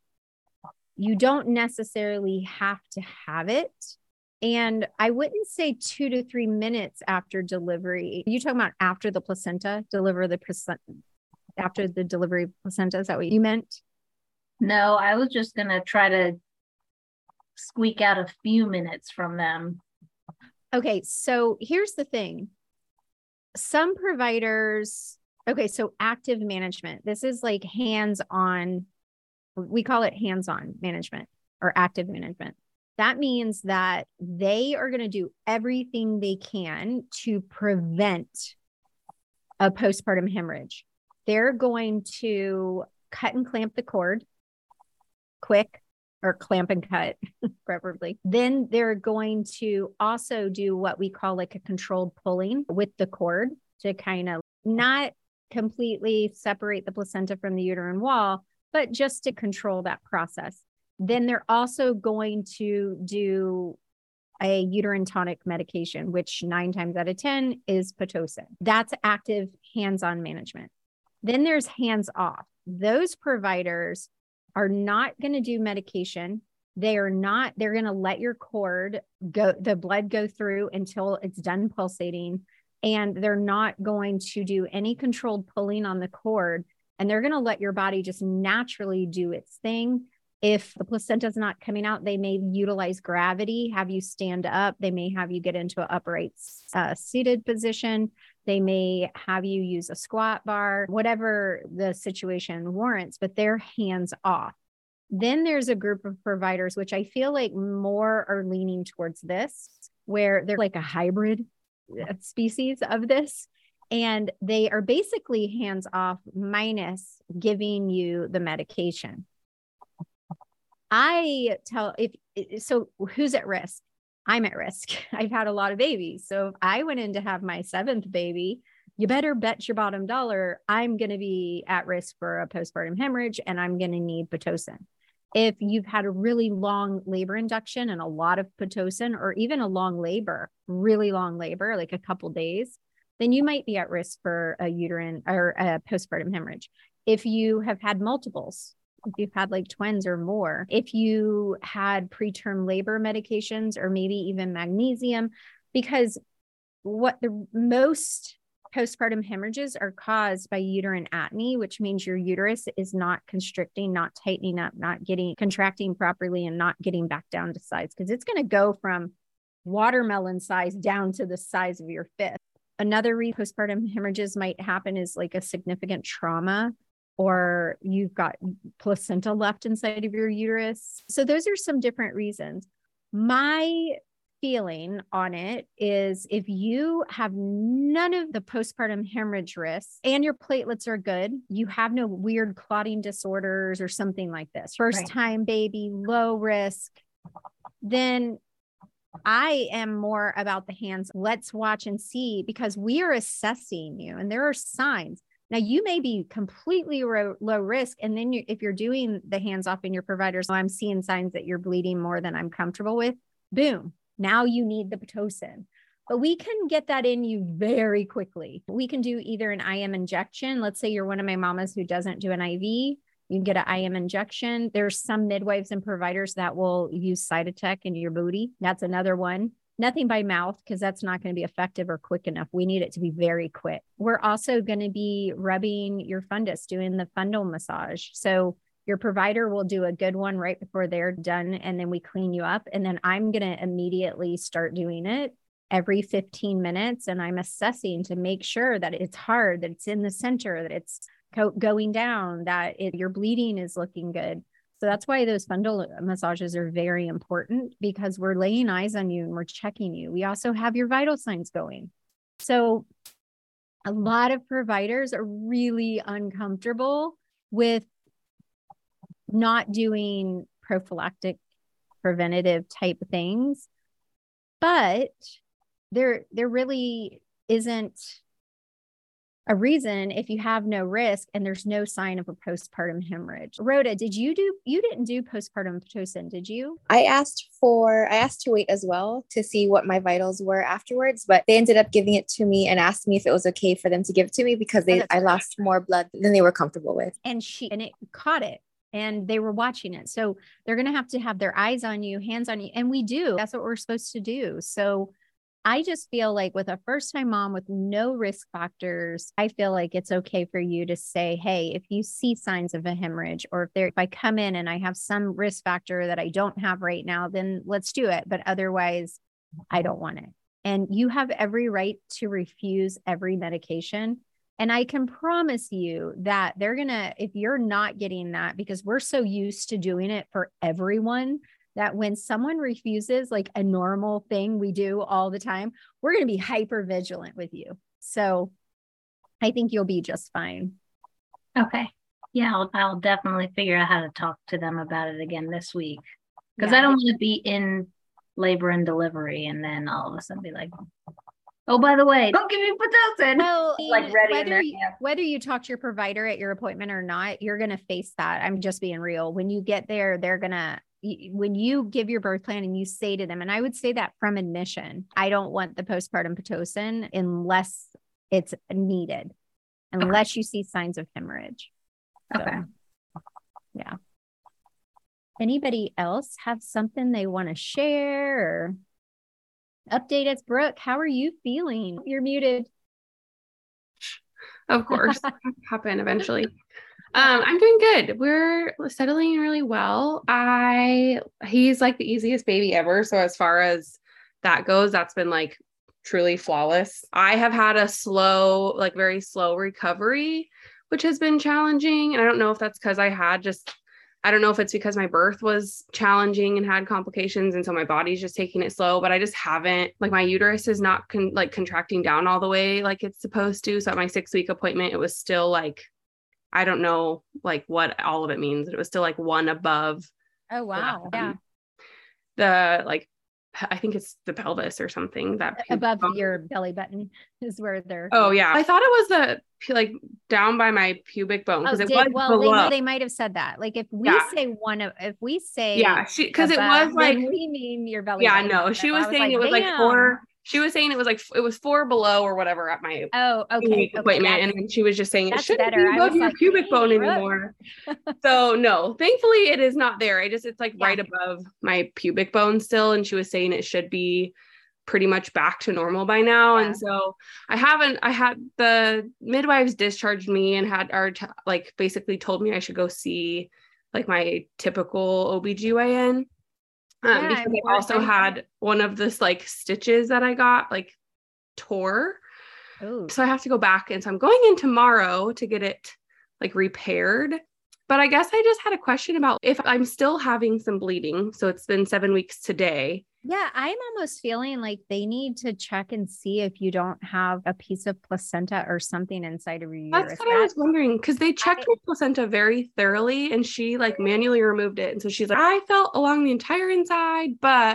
you don't necessarily have to have it. And I wouldn't say 2 to 3 minutes after delivery. You talking about after the placenta, after the delivery placenta? Is that what you meant? No, I was just going to try to squeak out a few minutes from them. Okay, so here's the thing. Some providers, so active management. This is hands-on. We call it hands-on management or active management. That means that they are going to do everything they can to prevent a postpartum hemorrhage. They're going to cut and clamp the cord quick, or clamp and cut preferably. Then they're going to also do what we call a controlled pulling with the cord to kind of not completely separate the placenta from the uterine wall, but just to control that process. Then they're also going to do a uterine tonic medication, which 9 times out of 10 is Pitocin. That's active hands-on management. Then there's hands-off. Those providers are not going to do medication. They're going to let your cord go, the blood go through until it's done pulsating. And they're not going to do any controlled pulling on the cord and they're going to let your body just naturally do its thing. If the placenta is not coming out, they may utilize gravity, have you stand up. They may have you get into an upright seated position. They may have you use a squat bar, whatever the situation warrants, but they're hands off. Then there's a group of providers, which I feel like more are leaning towards this, where they're like a hybrid species of this. And they are basically hands off minus giving you the medication. So who's at risk? I'm at risk. I've had a lot of babies. So if I went in to have my 7th baby, you better bet your bottom dollar I'm going to be at risk for a postpartum hemorrhage and I'm going to need Pitocin. If you've had a really long labor induction and a lot of Pitocin, or even a long labor, really long labor, like a couple days, then you might be at risk for a uterine or a postpartum hemorrhage. If you have had multiples, if you've had like twins or more, if you had preterm labor medications or maybe even magnesium, because what the most postpartum hemorrhages are caused by uterine atony, which means your uterus is not constricting, not tightening up, not contracting properly, and not getting back down to size, because it's going to go from watermelon size down to the size of your fist. Another reason postpartum hemorrhages might happen is like a significant trauma, or you've got placenta left inside of your uterus. So those are some different reasons. My feeling on it is if you have none of the postpartum hemorrhage risks and your platelets are good, you have no weird clotting disorders or something like this, first time baby, low risk, then I am more about the hands. Let's watch and see, because we are assessing you and there are signs. Now, you may be completely low risk. And then if you're doing the hands off in your providers, so I'm seeing signs that you're bleeding more than I'm comfortable with, boom, now you need the Pitocin. But we can get that in you very quickly. We can do either an IM injection. Let's say you're one of my mamas who doesn't do an IV. You can get an IM injection. There's some midwives and providers that will use Cytotec in your booty. That's another one. Nothing by mouth, because that's not going to be effective or quick enough. We need it to be very quick. We're also going to be rubbing your fundus, doing the fundal massage. So your provider will do a good one right before they're done, and then we clean you up. And then I'm going to immediately start doing it every 15 minutes. And I'm assessing to make sure that it's hard, that it's in the center, that it's going down, that your bleeding is looking good. So that's why those fundal massages are very important, because we're laying eyes on you and we're checking you. We also have your vital signs going. So a lot of providers are really uncomfortable with not doing prophylactic, preventative type of things, but there really isn't a reason if you have no risk and there's no sign of a postpartum hemorrhage. Rhoda, you didn't do postpartum Pitocin, did you? I asked to wait as well to see what my vitals were afterwards, but they ended up giving it to me and asked me if it was okay for them to give it to me, because I lost more blood than they were comfortable with. And it caught it. And they were watching it. So they're going to have their eyes on you, hands on you. And we do. That's what we're supposed to do. So I just feel like with a first-time mom with no risk factors, I feel like it's okay for you to say, hey, if you see signs of a hemorrhage, or if I come in and I have some risk factor that I don't have right now, then let's do it. But otherwise, I don't want it. And you have every right to refuse every medication. And I can promise you that they're going to, if you're not getting that, because we're so used to doing it for everyone, that when someone refuses like a normal thing we do all the time, we're going to be hyper vigilant with you. So I think you'll be just fine. Okay. Yeah, I'll definitely figure out how to talk to them about it again this week, because I don't want to be in labor and delivery and then all of a sudden be like, oh, by the way, don't give me Pitocin. Well, like ready whether you talk to your provider at your appointment or not, you're going to face that. I'm just being real. When you get there, when you give your birth plan and you say to them, and I would say that from admission, I don't want the postpartum Pitocin unless it's needed, unless you see signs of hemorrhage. Okay. So, yeah. Anybody else have something they want to share or update us? Brooke, how are you feeling? You're muted. Of course. Hop in eventually. I'm doing good. We're settling in really well. He's like the easiest baby ever. So as far as that goes, that's been like truly flawless. I have had a slow, like very slow recovery, which has been challenging. And I don't know if that's because I don't know if it's because my birth was challenging and had complications. And so my body's just taking it slow, but I just haven't, like my uterus is not contracting down all the way like it's supposed to. So at my 6-week appointment, it was still like, I don't know like what all of it means. It was still like one above. Oh, wow. Yeah. The like, I think it's the pelvis or something that above your belly button is where they're. Oh yeah. I thought it was the like down by my pubic bone because it was below. They might have said that. Like if we say because it was like we mean your belly. Yeah, button. no, she was saying it was like 4. She was saying it was 4 below or whatever at my appointment, and then she was just saying it shouldn't be above your pubic bone anymore. So no, thankfully it is not there. It's like right above my pubic bone still, and she was saying it should be pretty much back to normal by now. And so I had the midwives discharged me and basically told me I should go see like my typical OBGYN. Because I also had one of this like stitches that I got like tore. Ooh. So I have to go back. And so I'm going in tomorrow to get it like repaired. But I guess I just had a question about if I'm still having some bleeding. So it's been 7 weeks today. Yeah, I'm almost feeling like they need to check and see if you don't have a piece of placenta or something inside of your uterus. That's what I was wondering, because they checked my placenta very thoroughly and she like manually removed it. And so she's like, I felt along the entire inside, but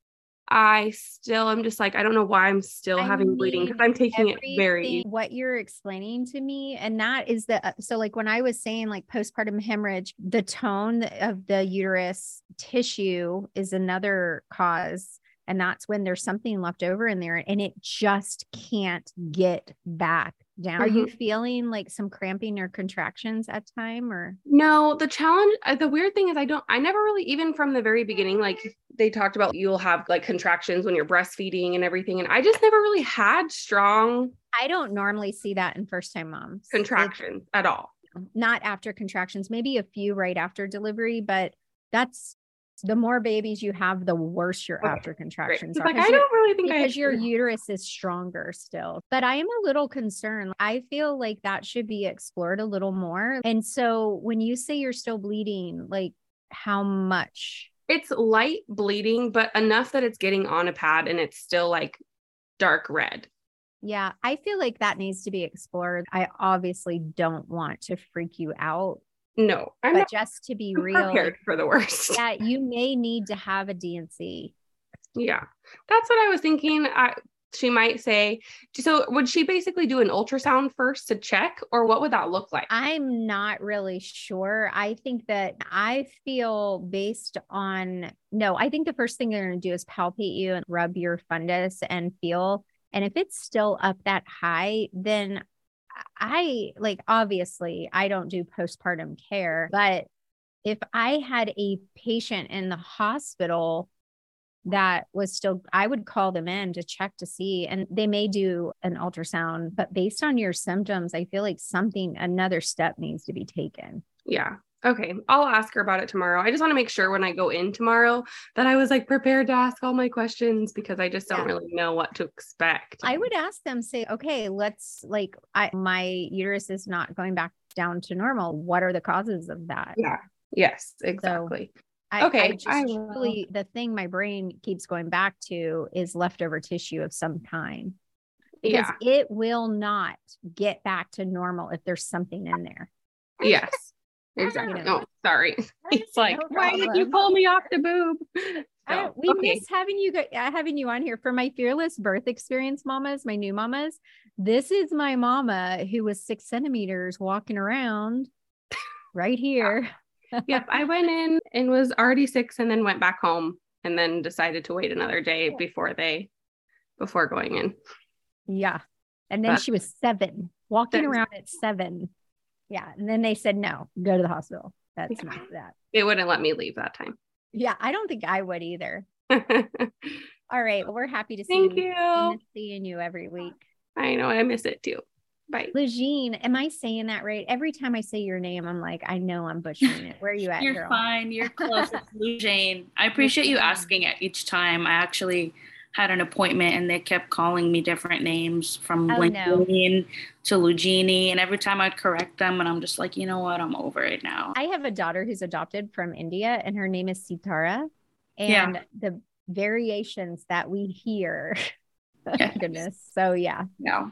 I'm just like, I don't know why I'm still having bleeding because I'm taking it very easy. What you're explaining to me, and that is so like when I was saying like postpartum hemorrhage, the tone of the uterus tissue is another cause. And that's when there's something left over in there and it just can't get back down. Are you feeling like some cramping or contractions at time or? No, the weird thing is I never really, even from the very beginning, like they talked about you'll have like contractions when you're breastfeeding and everything. And I just never really had strong. I don't normally see that in first time moms. Contractions at all. Not after contractions, maybe a few right after delivery, but that's the more babies you have, the worse your after contractions are. Like, I don't really think because your uterus is stronger still, but I am a little concerned. I feel like that should be explored a little more. And so when you say you're still bleeding, like how much? It's light bleeding, but enough that it's getting on a pad and it's still like dark red. Yeah, I feel like that needs to be explored. I obviously don't want to freak you out. No, but just to be real, prepared for the worst. Yeah, you may need to have a D&C. Yeah, that's what I was thinking. She might say, so would she basically do an ultrasound first to check, or what would that look like? I'm not really sure. I think that I think the first thing they're going to do is palpate you and rub your fundus and feel. And if it's still up that high, then obviously I don't do postpartum care, but if I had a patient in the hospital that was still, I would call them in to check to see, and they may do an ultrasound, but based on your symptoms, I feel like another step needs to be taken. Yeah. Okay. I'll ask her about it tomorrow. I just want to make sure when I go in tomorrow that I was like prepared to ask all my questions because I just don't really know what to expect. I would ask them, say, okay, my uterus is not going back down to normal. What are the causes of that? Yeah. Yes, exactly. So the thing my brain keeps going back to is leftover tissue of some kind. Because it will not get back to normal if there's something in there. Yes. Exactly. Oh, sorry. It's like, why did you pull me off the boob? We miss having you on here for my fearless birth experience mamas, my new mamas. This is my mama who was 6 centimeters walking around right here. Yep. I went in and was already 6 and then went back home and then decided to wait another day before going in. Yeah. And then she was 7 walking around at 7. Yeah. And then they said, no, go to the hospital. That's not that. They wouldn't let me leave that time. Yeah. I don't think I would either. All right. Well, we're happy to see Thank you. Seeing you every week. I know. I miss it too. Bye. Lugine, am I saying that right? Every time I say your name, I'm like, I know I'm butchering it. Where are you at, You're girl? fine. You're close. It's Lujane. I appreciate you asking it each time. I actually had an appointment and they kept calling me different names from Linguine to Lugini. And every time I'd correct them and I'm just like, you know what? I'm over it now. I have a daughter who's adopted from India and her name is Sitara. And the variations that we hear, goodness. So yeah.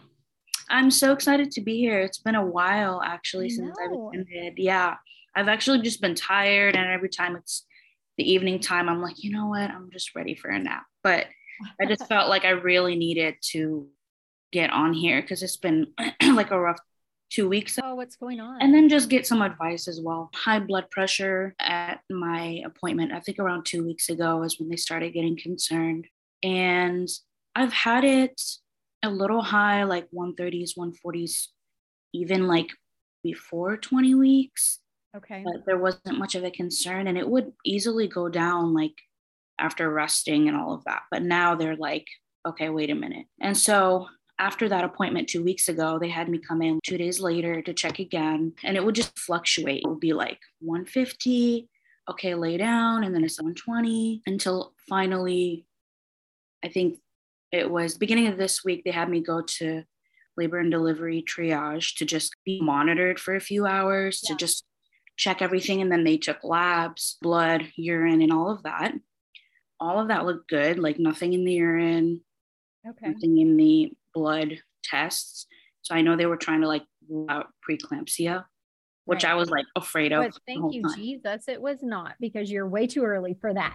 I'm so excited to be here. It's been a while actually since I've attended. Yeah. I've actually just been tired. And every time it's the evening time, I'm like, you know what? I'm just ready for a nap. But I just felt like I really needed to get on here because it's been like a rough 2 weeks. Oh, what's going on? And then just get some advice as well. High blood pressure at my appointment, I think around 2 weeks ago is when they started getting concerned. And I've had it a little high, like 130s, 140s, even like before 20 weeks. Okay. But there wasn't much of a concern and it would easily go down like after resting and all of that. But now they're like, okay, wait a minute. And so after that appointment 2 weeks ago, they had me come in 2 days later to check again. And it would just fluctuate. It would be like 150, okay, lay down. And then it's 120 until finally, I think it was beginning of this week, they had me go to labor and delivery triage to just be monitored for a few hours to just check everything. And then they took labs, blood, urine, and all of that. All of that looked good, like nothing in the urine, nothing in the blood tests. So I know they were trying to like rule out preeclampsia, which I was like afraid of. But thank you, Jesus. It was not because you're way too early for that.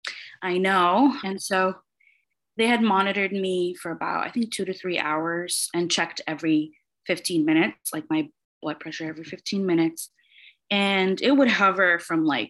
I know. And so they had monitored me for about, I think 2 to 3 hours and checked every 15 minutes, like my blood pressure every 15 minutes. And it would hover from like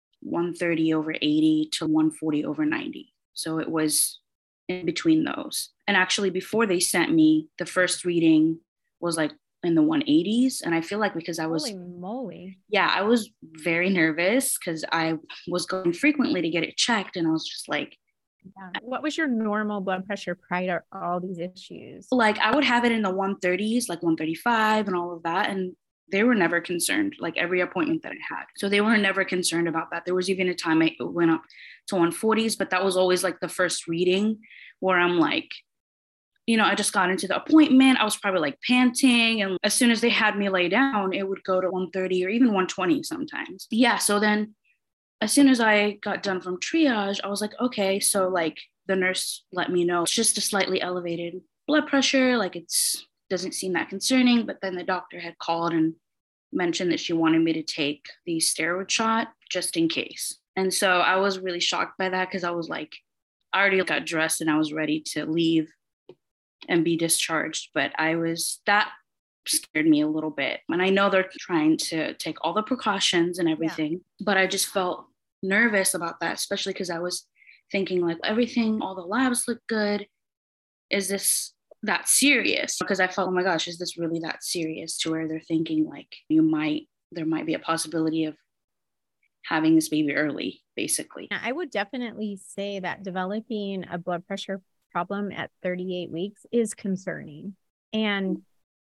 130 over 80 to 140 over 90. So it was in between those. And actually before they sent me, the first reading was like in the 180s. And I feel like because I was, holy moly. Yeah, I was very nervous because I was going frequently to get it checked. And I was just like, what was your normal blood pressure prior to all these issues? Like I would have it in the 130s, like 135 and all of that. And they were never concerned, like every appointment that I had. So they were never concerned about that. There was even a time it went up to 140s, but that was always like the first reading where I'm like, you know, I just got into the appointment. I was probably like panting. And as soon as they had me lay down, it would go to 130 or even 120 sometimes. Yeah. So then as soon as I got done from triage, I was like, okay, so like the nurse let me know it's just a slightly elevated blood pressure. Like it's doesn't seem that concerning. But then the doctor had called and mentioned that she wanted me to take the steroid shot just in case. And so I was really shocked by that because I was like, I already got dressed and I was ready to leave and be discharged. But that scared me a little bit. And I know they're trying to take all the precautions and everything, but I just felt nervous about that, especially because I was thinking like everything, all the labs look good. Is this that serious? Because I felt, oh my gosh, is this really that serious to where they're thinking like there might be a possibility of having this baby early, basically. I would definitely say that developing a blood pressure problem at 38 weeks is concerning. And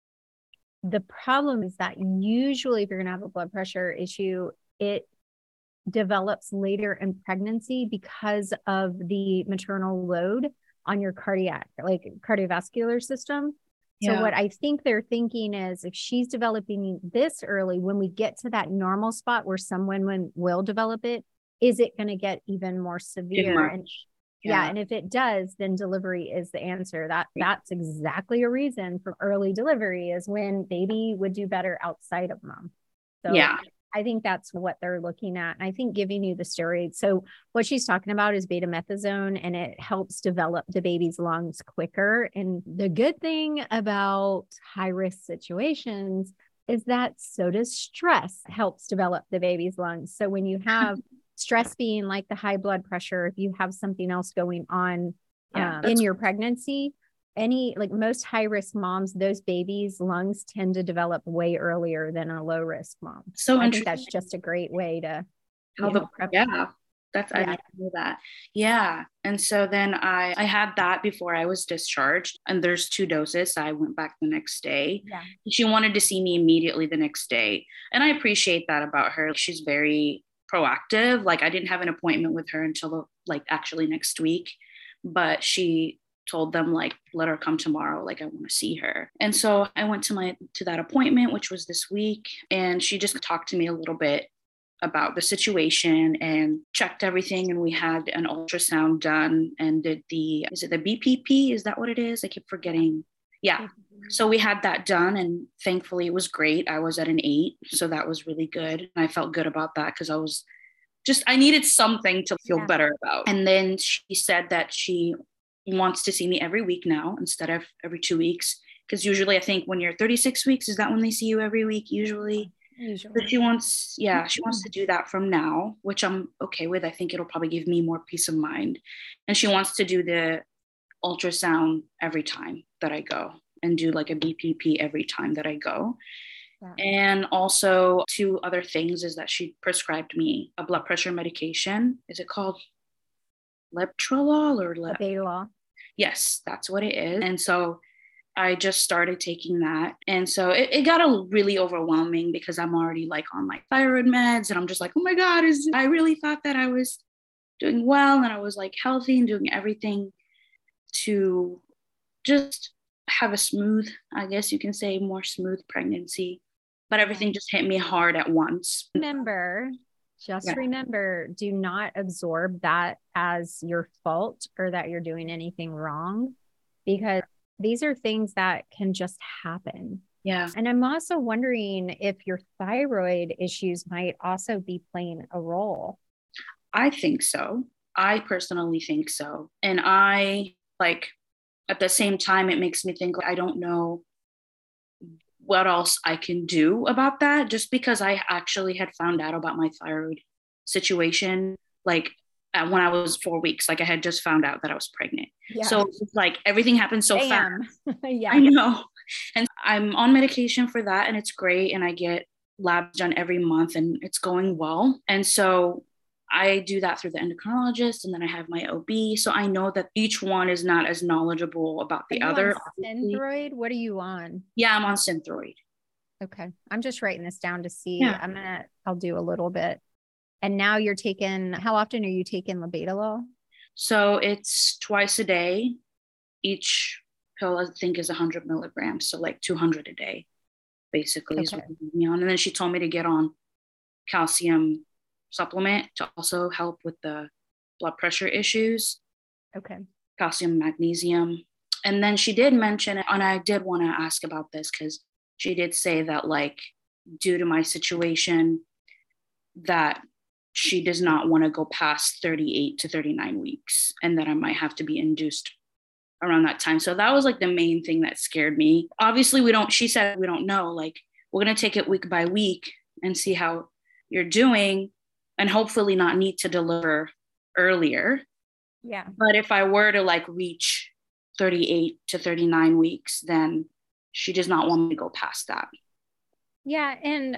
the problem is that usually if you're going to have a blood pressure issue, it develops later in pregnancy because of the maternal load on your cardiovascular system. So what I think they're thinking is if she's developing this early, when we get to that normal spot where some women will develop it, is it going to get even more severe? And and if it does, then delivery is the answer. That's exactly a reason for early delivery is when baby would do better outside of mom. So I think that's what they're looking at. And I think giving you the steroids. So what she's talking about is betamethasone, and it helps develop the baby's lungs quicker. And the good thing about high risk situations is that so does stress helps develop the baby's lungs. So when you have stress being like the high blood pressure, if you have something else going on in your pregnancy, most high risk moms, those babies' lungs tend to develop way earlier than a low risk mom. So I think that's just a great way to I didn't know that. Yeah. And so then I had that before I was discharged, and there's 2 doses. So I went back the next day. Yeah. She wanted to see me immediately the next day. And I appreciate that about her. She's very proactive. Like, I didn't have an appointment with her until like actually next week, but she told them, like, let her come tomorrow. Like, I want to see her. And so I went to that appointment, which was this week. And she just talked to me a little bit about the situation and checked everything. And we had an ultrasound done and did is it the BPP? Is that what it is? I keep forgetting. Yeah. So we had that done, and thankfully it was great. I was at an 8. So that was really good. And I felt good about that because I needed something to feel better about. And then she said that she wants to see me every week now instead of every 2 weeks. Because usually I think when you're 36 weeks, is that when they see you every week usually? But she wants to do that from now, which I'm okay with. I think it'll probably give me more peace of mind. And she wants to do the ultrasound every time that I go and do like a BPP every time that I go. Yeah. And also 2 other things is that she prescribed me a blood pressure medication. Is it called Letrozole or Labetalol? Yes, that's what it is. And so I just started taking that. And so it got really overwhelming because I'm already like on my thyroid meds, and I'm just like, oh my God, I really thought that I was doing well and I was like healthy and doing everything to just have a smooth, I guess you can say, more smooth pregnancy. But everything just hit me hard at once. Remember, do not absorb that as your fault or that you're doing anything wrong, because these are things that can just happen. Yeah. And I'm also wondering if your thyroid issues might also be playing a role. I think so. I personally think so. And I at the same time, it makes me think, I don't know what else I can do about that, just because I actually had found out about my thyroid situation, when I was 4 weeks, I had just found out that I was pregnant. Yeah. So it's everything happened so fast. Yeah. I know. And I'm on medication for that, and it's great. And I get labs done every month, and it's going well. And so I do that through the endocrinologist, and then I have my OB. So I know that each one is not as knowledgeable about the other. Synthroid? What are you on? Yeah, I'm on Synthroid. Okay. I'm just writing this down to see. Yeah. I'll do a little bit. And now you're taking, how often are you taking Labetalol? So it's twice a day. Each pill, I think, is 100 milligrams. So 200 a day, basically, is what they put me on. And then she told me to get on calcium supplement to also help with the blood pressure issues. Okay. Calcium, magnesium. And then she did mention, and I did want to ask about this because she did say that due to my situation, that she does not want to go past 38 to 39 weeks, and that I might have to be induced around that time. So that was the main thing that scared me. Obviously she said, we don't know, we're going to take it week by week and see how you're doing, and hopefully not need to deliver earlier. Yeah. But if I were to reach 38 to 39 weeks, then she does not want me to go past that. Yeah. And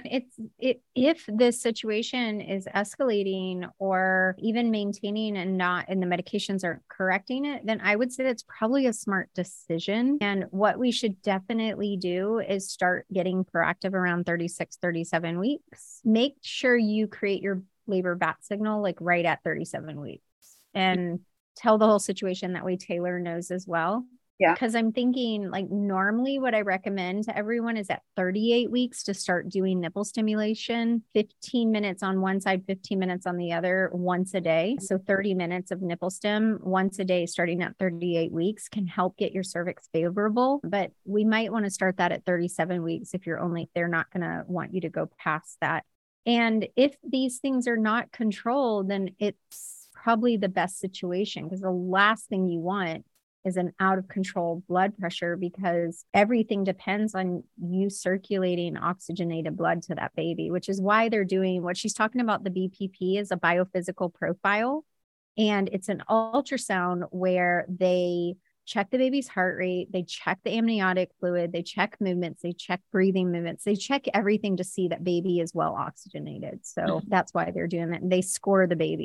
if this situation is escalating or even maintaining and the medications aren't correcting it, then I would say that's probably a smart decision. And what we should definitely do is start getting proactive around 36, 37 weeks. Make sure you create your labor bat signal right at 37 weeks, and tell the whole situation. That way Taylor knows as well. Yeah. Because I'm thinking normally what I recommend to everyone is at 38 weeks to start doing nipple stimulation, 15 minutes on one side, 15 minutes on the other, once a day. So 30 minutes of nipple stim once a day, starting at 38 weeks, can help get your cervix favorable. But we might want to start that at 37 weeks if they're not going to want you to go past that. And if these things are not controlled, then it's probably the best situation, because the last thing you want is an out of control blood pressure, because everything depends on you circulating oxygenated blood to that baby, which is why they're doing what she's talking about. The BPP is a biophysical profile, and it's an ultrasound where they check the baby's heart rate, they check the amniotic fluid, they check movements, they check breathing movements, they check everything to see that baby is well oxygenated. So that's why they're doing that. And they score the baby.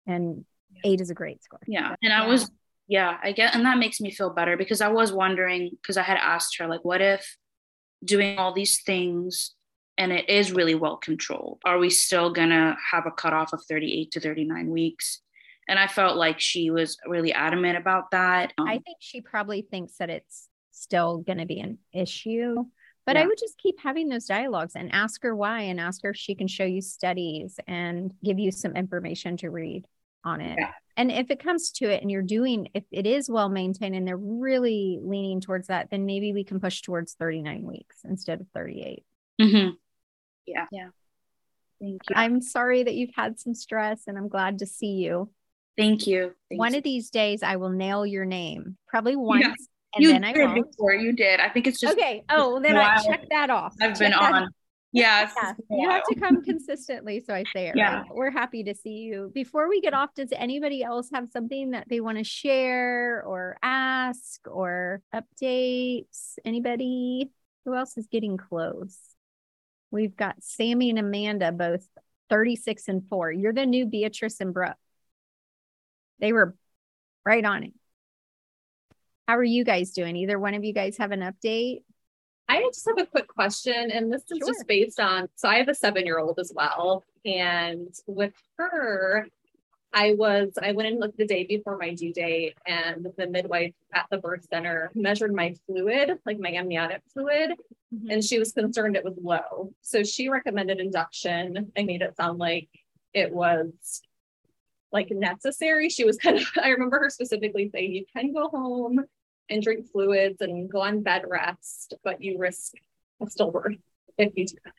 and 8 is a great score. Yeah. And I get, and that makes me feel better because I was wondering, because I had asked her, like, what if doing all these things and it is really well controlled, are we still gonna have a cutoff of 38 to 39 weeks? And I felt like she was really adamant about that. I think she probably thinks that it's still going to be an issue, but I would just keep having those dialogues and ask her why, and ask her if she can show you studies and give you some information to read on it. Yeah. And if it comes to it and if it is well maintained and they're really leaning towards that, then maybe we can push towards 39 weeks instead of 38. Mm-hmm. Yeah. Thank you. I'm sorry that you've had some stress, and I'm glad to see you. Thank you. One of these days I will nail your name, probably once. Yeah. And you then I won't. Before you did. I think it's just okay. Oh, then I check that off. I've been on. Yeah. You have to come consistently. So I say it. Yeah. Right. We're happy to see you. Before we get off, does anybody else have something that they want to share or ask or updates? Anybody? Who else is getting close? We've got Sammy and Amanda, both 36 and 4. You're the new Beatrice and Brooke. They were right on it. How are you guys doing? Either one of you guys have an update? I just have a quick question, and this is just based on, so I have a 7-year-old as well. And with her, I went in the day before my due date, and the midwife at the birth center measured my fluid, like my amniotic fluid, and she was concerned it was low. So she recommended induction. I made it sound like it was like necessary. She was I remember her specifically saying, you can go home and drink fluids and go on bed rest, but you risk a stillbirth if you do that.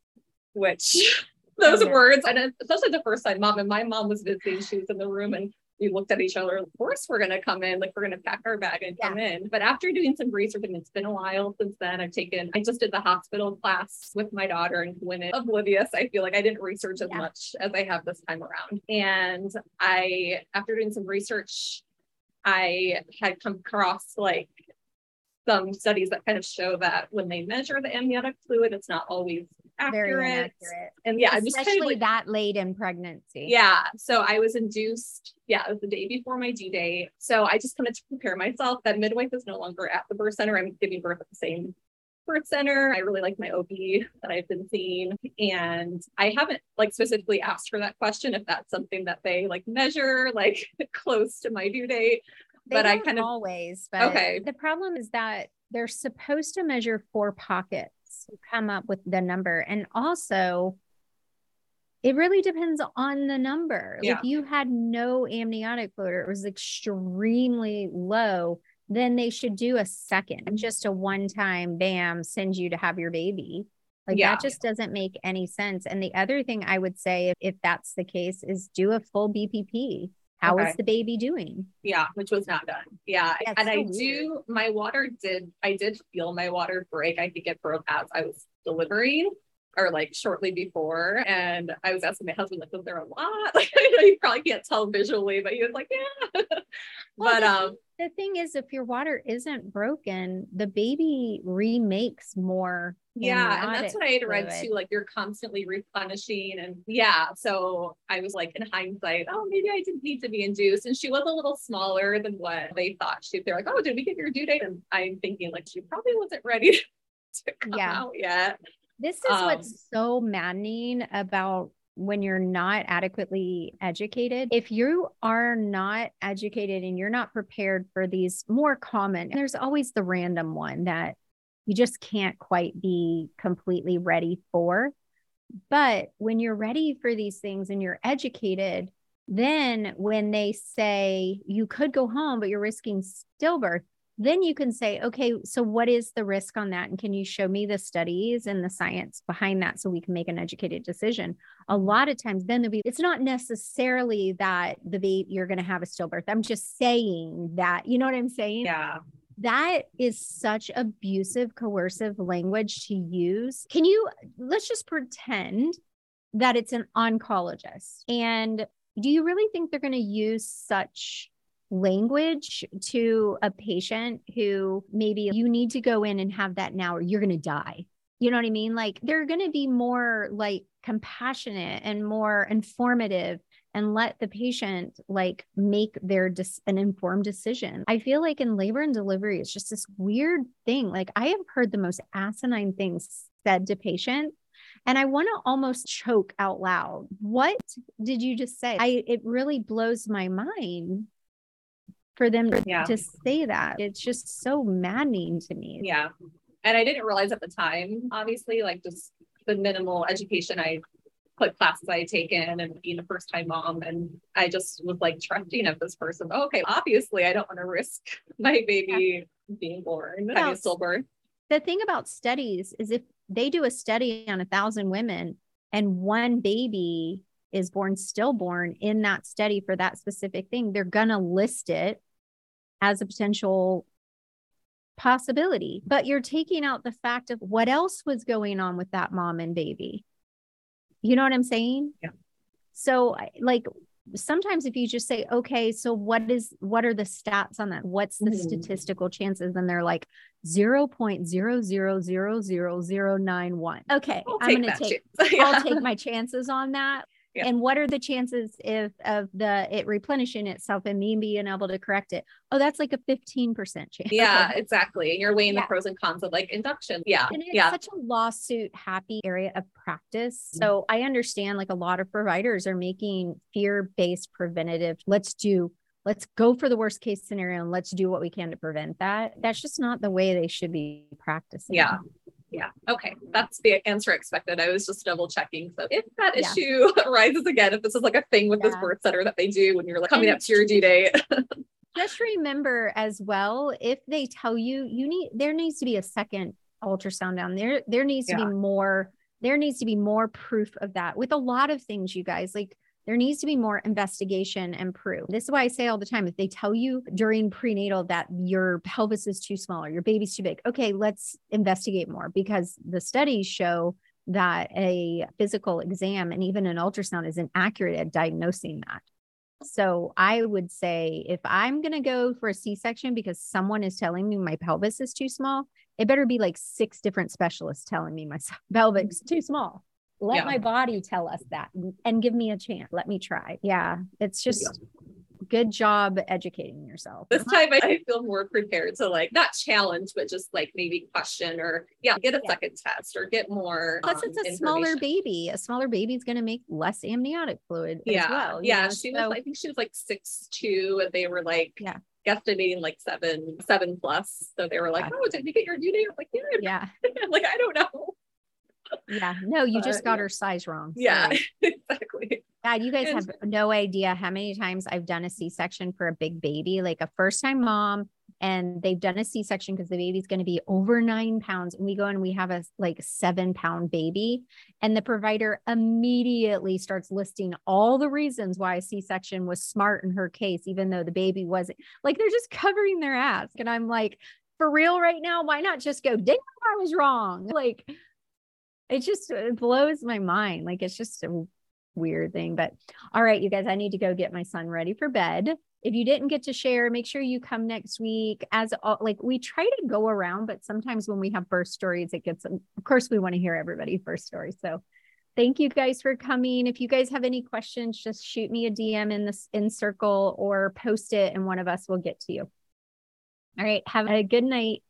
Which those words, and especially the first time my mom was visiting, she was in the room and we looked at each other, of course we're going to come in, like we're going to pack our bag and come in. But after doing some research, and it's been a while since then, I just did the hospital class with my daughter and went in oblivious. I feel like I didn't research as much as I have this time around. And after doing some research, I had come across like some studies that kind of show that when they measure the amniotic fluid, it's not always accurate. Very inaccurate. And yeah, especially that late in pregnancy. Yeah. So I was induced. Yeah, it was the day before my due date. So I just wanted to prepare myself. That midwife is no longer at the birth center. I'm giving birth at the same birth center. I really like my OB that I've been seeing. And I haven't like specifically asked her that question, if that's something that they like measure like close to my due date. But I kind of always, but the problem is that they're supposed to measure 4 pockets to come up with the number. And also it really depends on the number. Yeah. If you had no amniotic fluid, or it was extremely low, then they should do a second, just a one-time, bam, send you to have your baby. Like that just doesn't make any sense. And the other thing I would say, if that's the case, is do a full BPP. How is the baby doing? Yeah, which was not done. Yeah. And I did feel my water break. I think it broke as I was delivering, or like shortly before. And I was asking my husband, like, was there a lot? Like, I know you probably can't tell visually, but he was like, yeah. Well, the thing is, if your water isn't broken, the baby remakes more. Yeah. And that's what I had read too. Like, you're constantly replenishing. And so I was like, in hindsight, oh, maybe I didn't need to be induced. And she was a little smaller than what they thought. They're like, oh, did we get your due date? And I'm thinking like, she probably wasn't ready to come out yet. This is what's so maddening about when you're not adequately educated. If you are not educated and you're not prepared for these more common, there's always the random one that you just can't quite be completely ready for. But when you're ready for these things and you're educated, then when they say you could go home, but you're risking stillbirth, then you can say, okay, so what is the risk on that? And can you show me the studies and the science behind that so we can make an educated decision? A lot of times then it's not necessarily that the baby, you're going to have a stillbirth. I'm just saying that, you know what I'm saying? Yeah. That is such abusive, coercive language to use. Let's just pretend that it's an oncologist. And do you really think they're going to use such language to a patient who maybe you need to go in and have that now or you're going to die? You know what I mean? Like, they're going to be more like compassionate and more informative and let the patient like make an informed decision. I feel like in labor and delivery, it's just this weird thing. Like I have heard the most asinine things said to patients, and I want to almost choke out loud. What did you just say? It really blows my mind for them to say that. It's just so maddening to me. Yeah. And I didn't realize at the time, obviously, like just the minimal education classes I had taken and being a first time mom. And I just was like trusting of this person. Okay, obviously I don't want to risk my baby being born, having a stillbirth. The thing about studies is if they do a study on 1,000 women and one baby is born stillborn in that study for that specific thing, they're going to list it as a potential possibility. But you're taking out the fact of what else was going on with that mom and baby. You know what I'm saying? Yeah. So like sometimes if you just say, okay, so what are the stats on that? What's the statistical chances? And they're like 0.0000091. Okay. I'll take my chances on that. Yep. And what are the chances of it replenishing itself and me being able to correct it? Oh, that's like a 15% chance. Yeah, okay. Exactly. And you're weighing the pros and cons of like induction. Yeah. And it's such a lawsuit happy area of practice. So I understand like a lot of providers are making fear-based preventative. Let's go for the worst case scenario and let's do what we can to prevent that. That's just not the way they should be practicing. Yeah. Yeah. Okay. That's the answer expected. I was just double checking. So if that issue arises again, if this is like a thing with this birth center that they do when you're like coming up to your due date. Just remember as well, if they tell you there needs to be a second ultrasound down there. There needs to be more proof of that with a lot of things, you guys. Like there needs to be more investigation and proof. This is why I say all the time, if they tell you during prenatal that your pelvis is too small or your baby's too big, okay, let's investigate more, because the studies show that a physical exam and even an ultrasound is inaccurate at diagnosing that. So I would say if I'm going to go for a C-section because someone is telling me my pelvis is too small, it better be like 6 different specialists telling me my pelvis is too small. Let my body tell us that and give me a chance. Let me try. Yeah. It's just good job educating yourself. This time I feel more prepared to like not challenge, but just like maybe question or get a second test or get more. Plus it's a smaller baby. A smaller baby is going to make less amniotic fluid as well. Yeah. I think she was like 6'2", and they were like, guesstimating like seven plus. So they were like, oh, did you get your due date? I'm like, yeah. I'm like, I don't know. Yeah, no, you just got her size wrong. Yeah, exactly. God, you guys have no idea how many times I've done a C-section for a big baby, like a first-time mom, and they've done a C-section because the baby's going to be over 9 pounds, and we go and we have a like 7-pound baby, and the provider immediately starts listing all the reasons why a C-section was smart in her case, even though the baby wasn't. Like they're just covering their ass, and I'm like, for real right now? Why not just go, damn, I was wrong? Like. It blows my mind. Like, it's just a weird thing, but all right, you guys, I need to go get my son ready for bed. If you didn't get to share, make sure you come next week. Like we try to go around, but sometimes when we have birth stories, of course we want to hear everybody's birth story. So thank you guys for coming. If you guys have any questions, just shoot me a DM in Circle or post it and one of us will get to you. All right. Have a good night.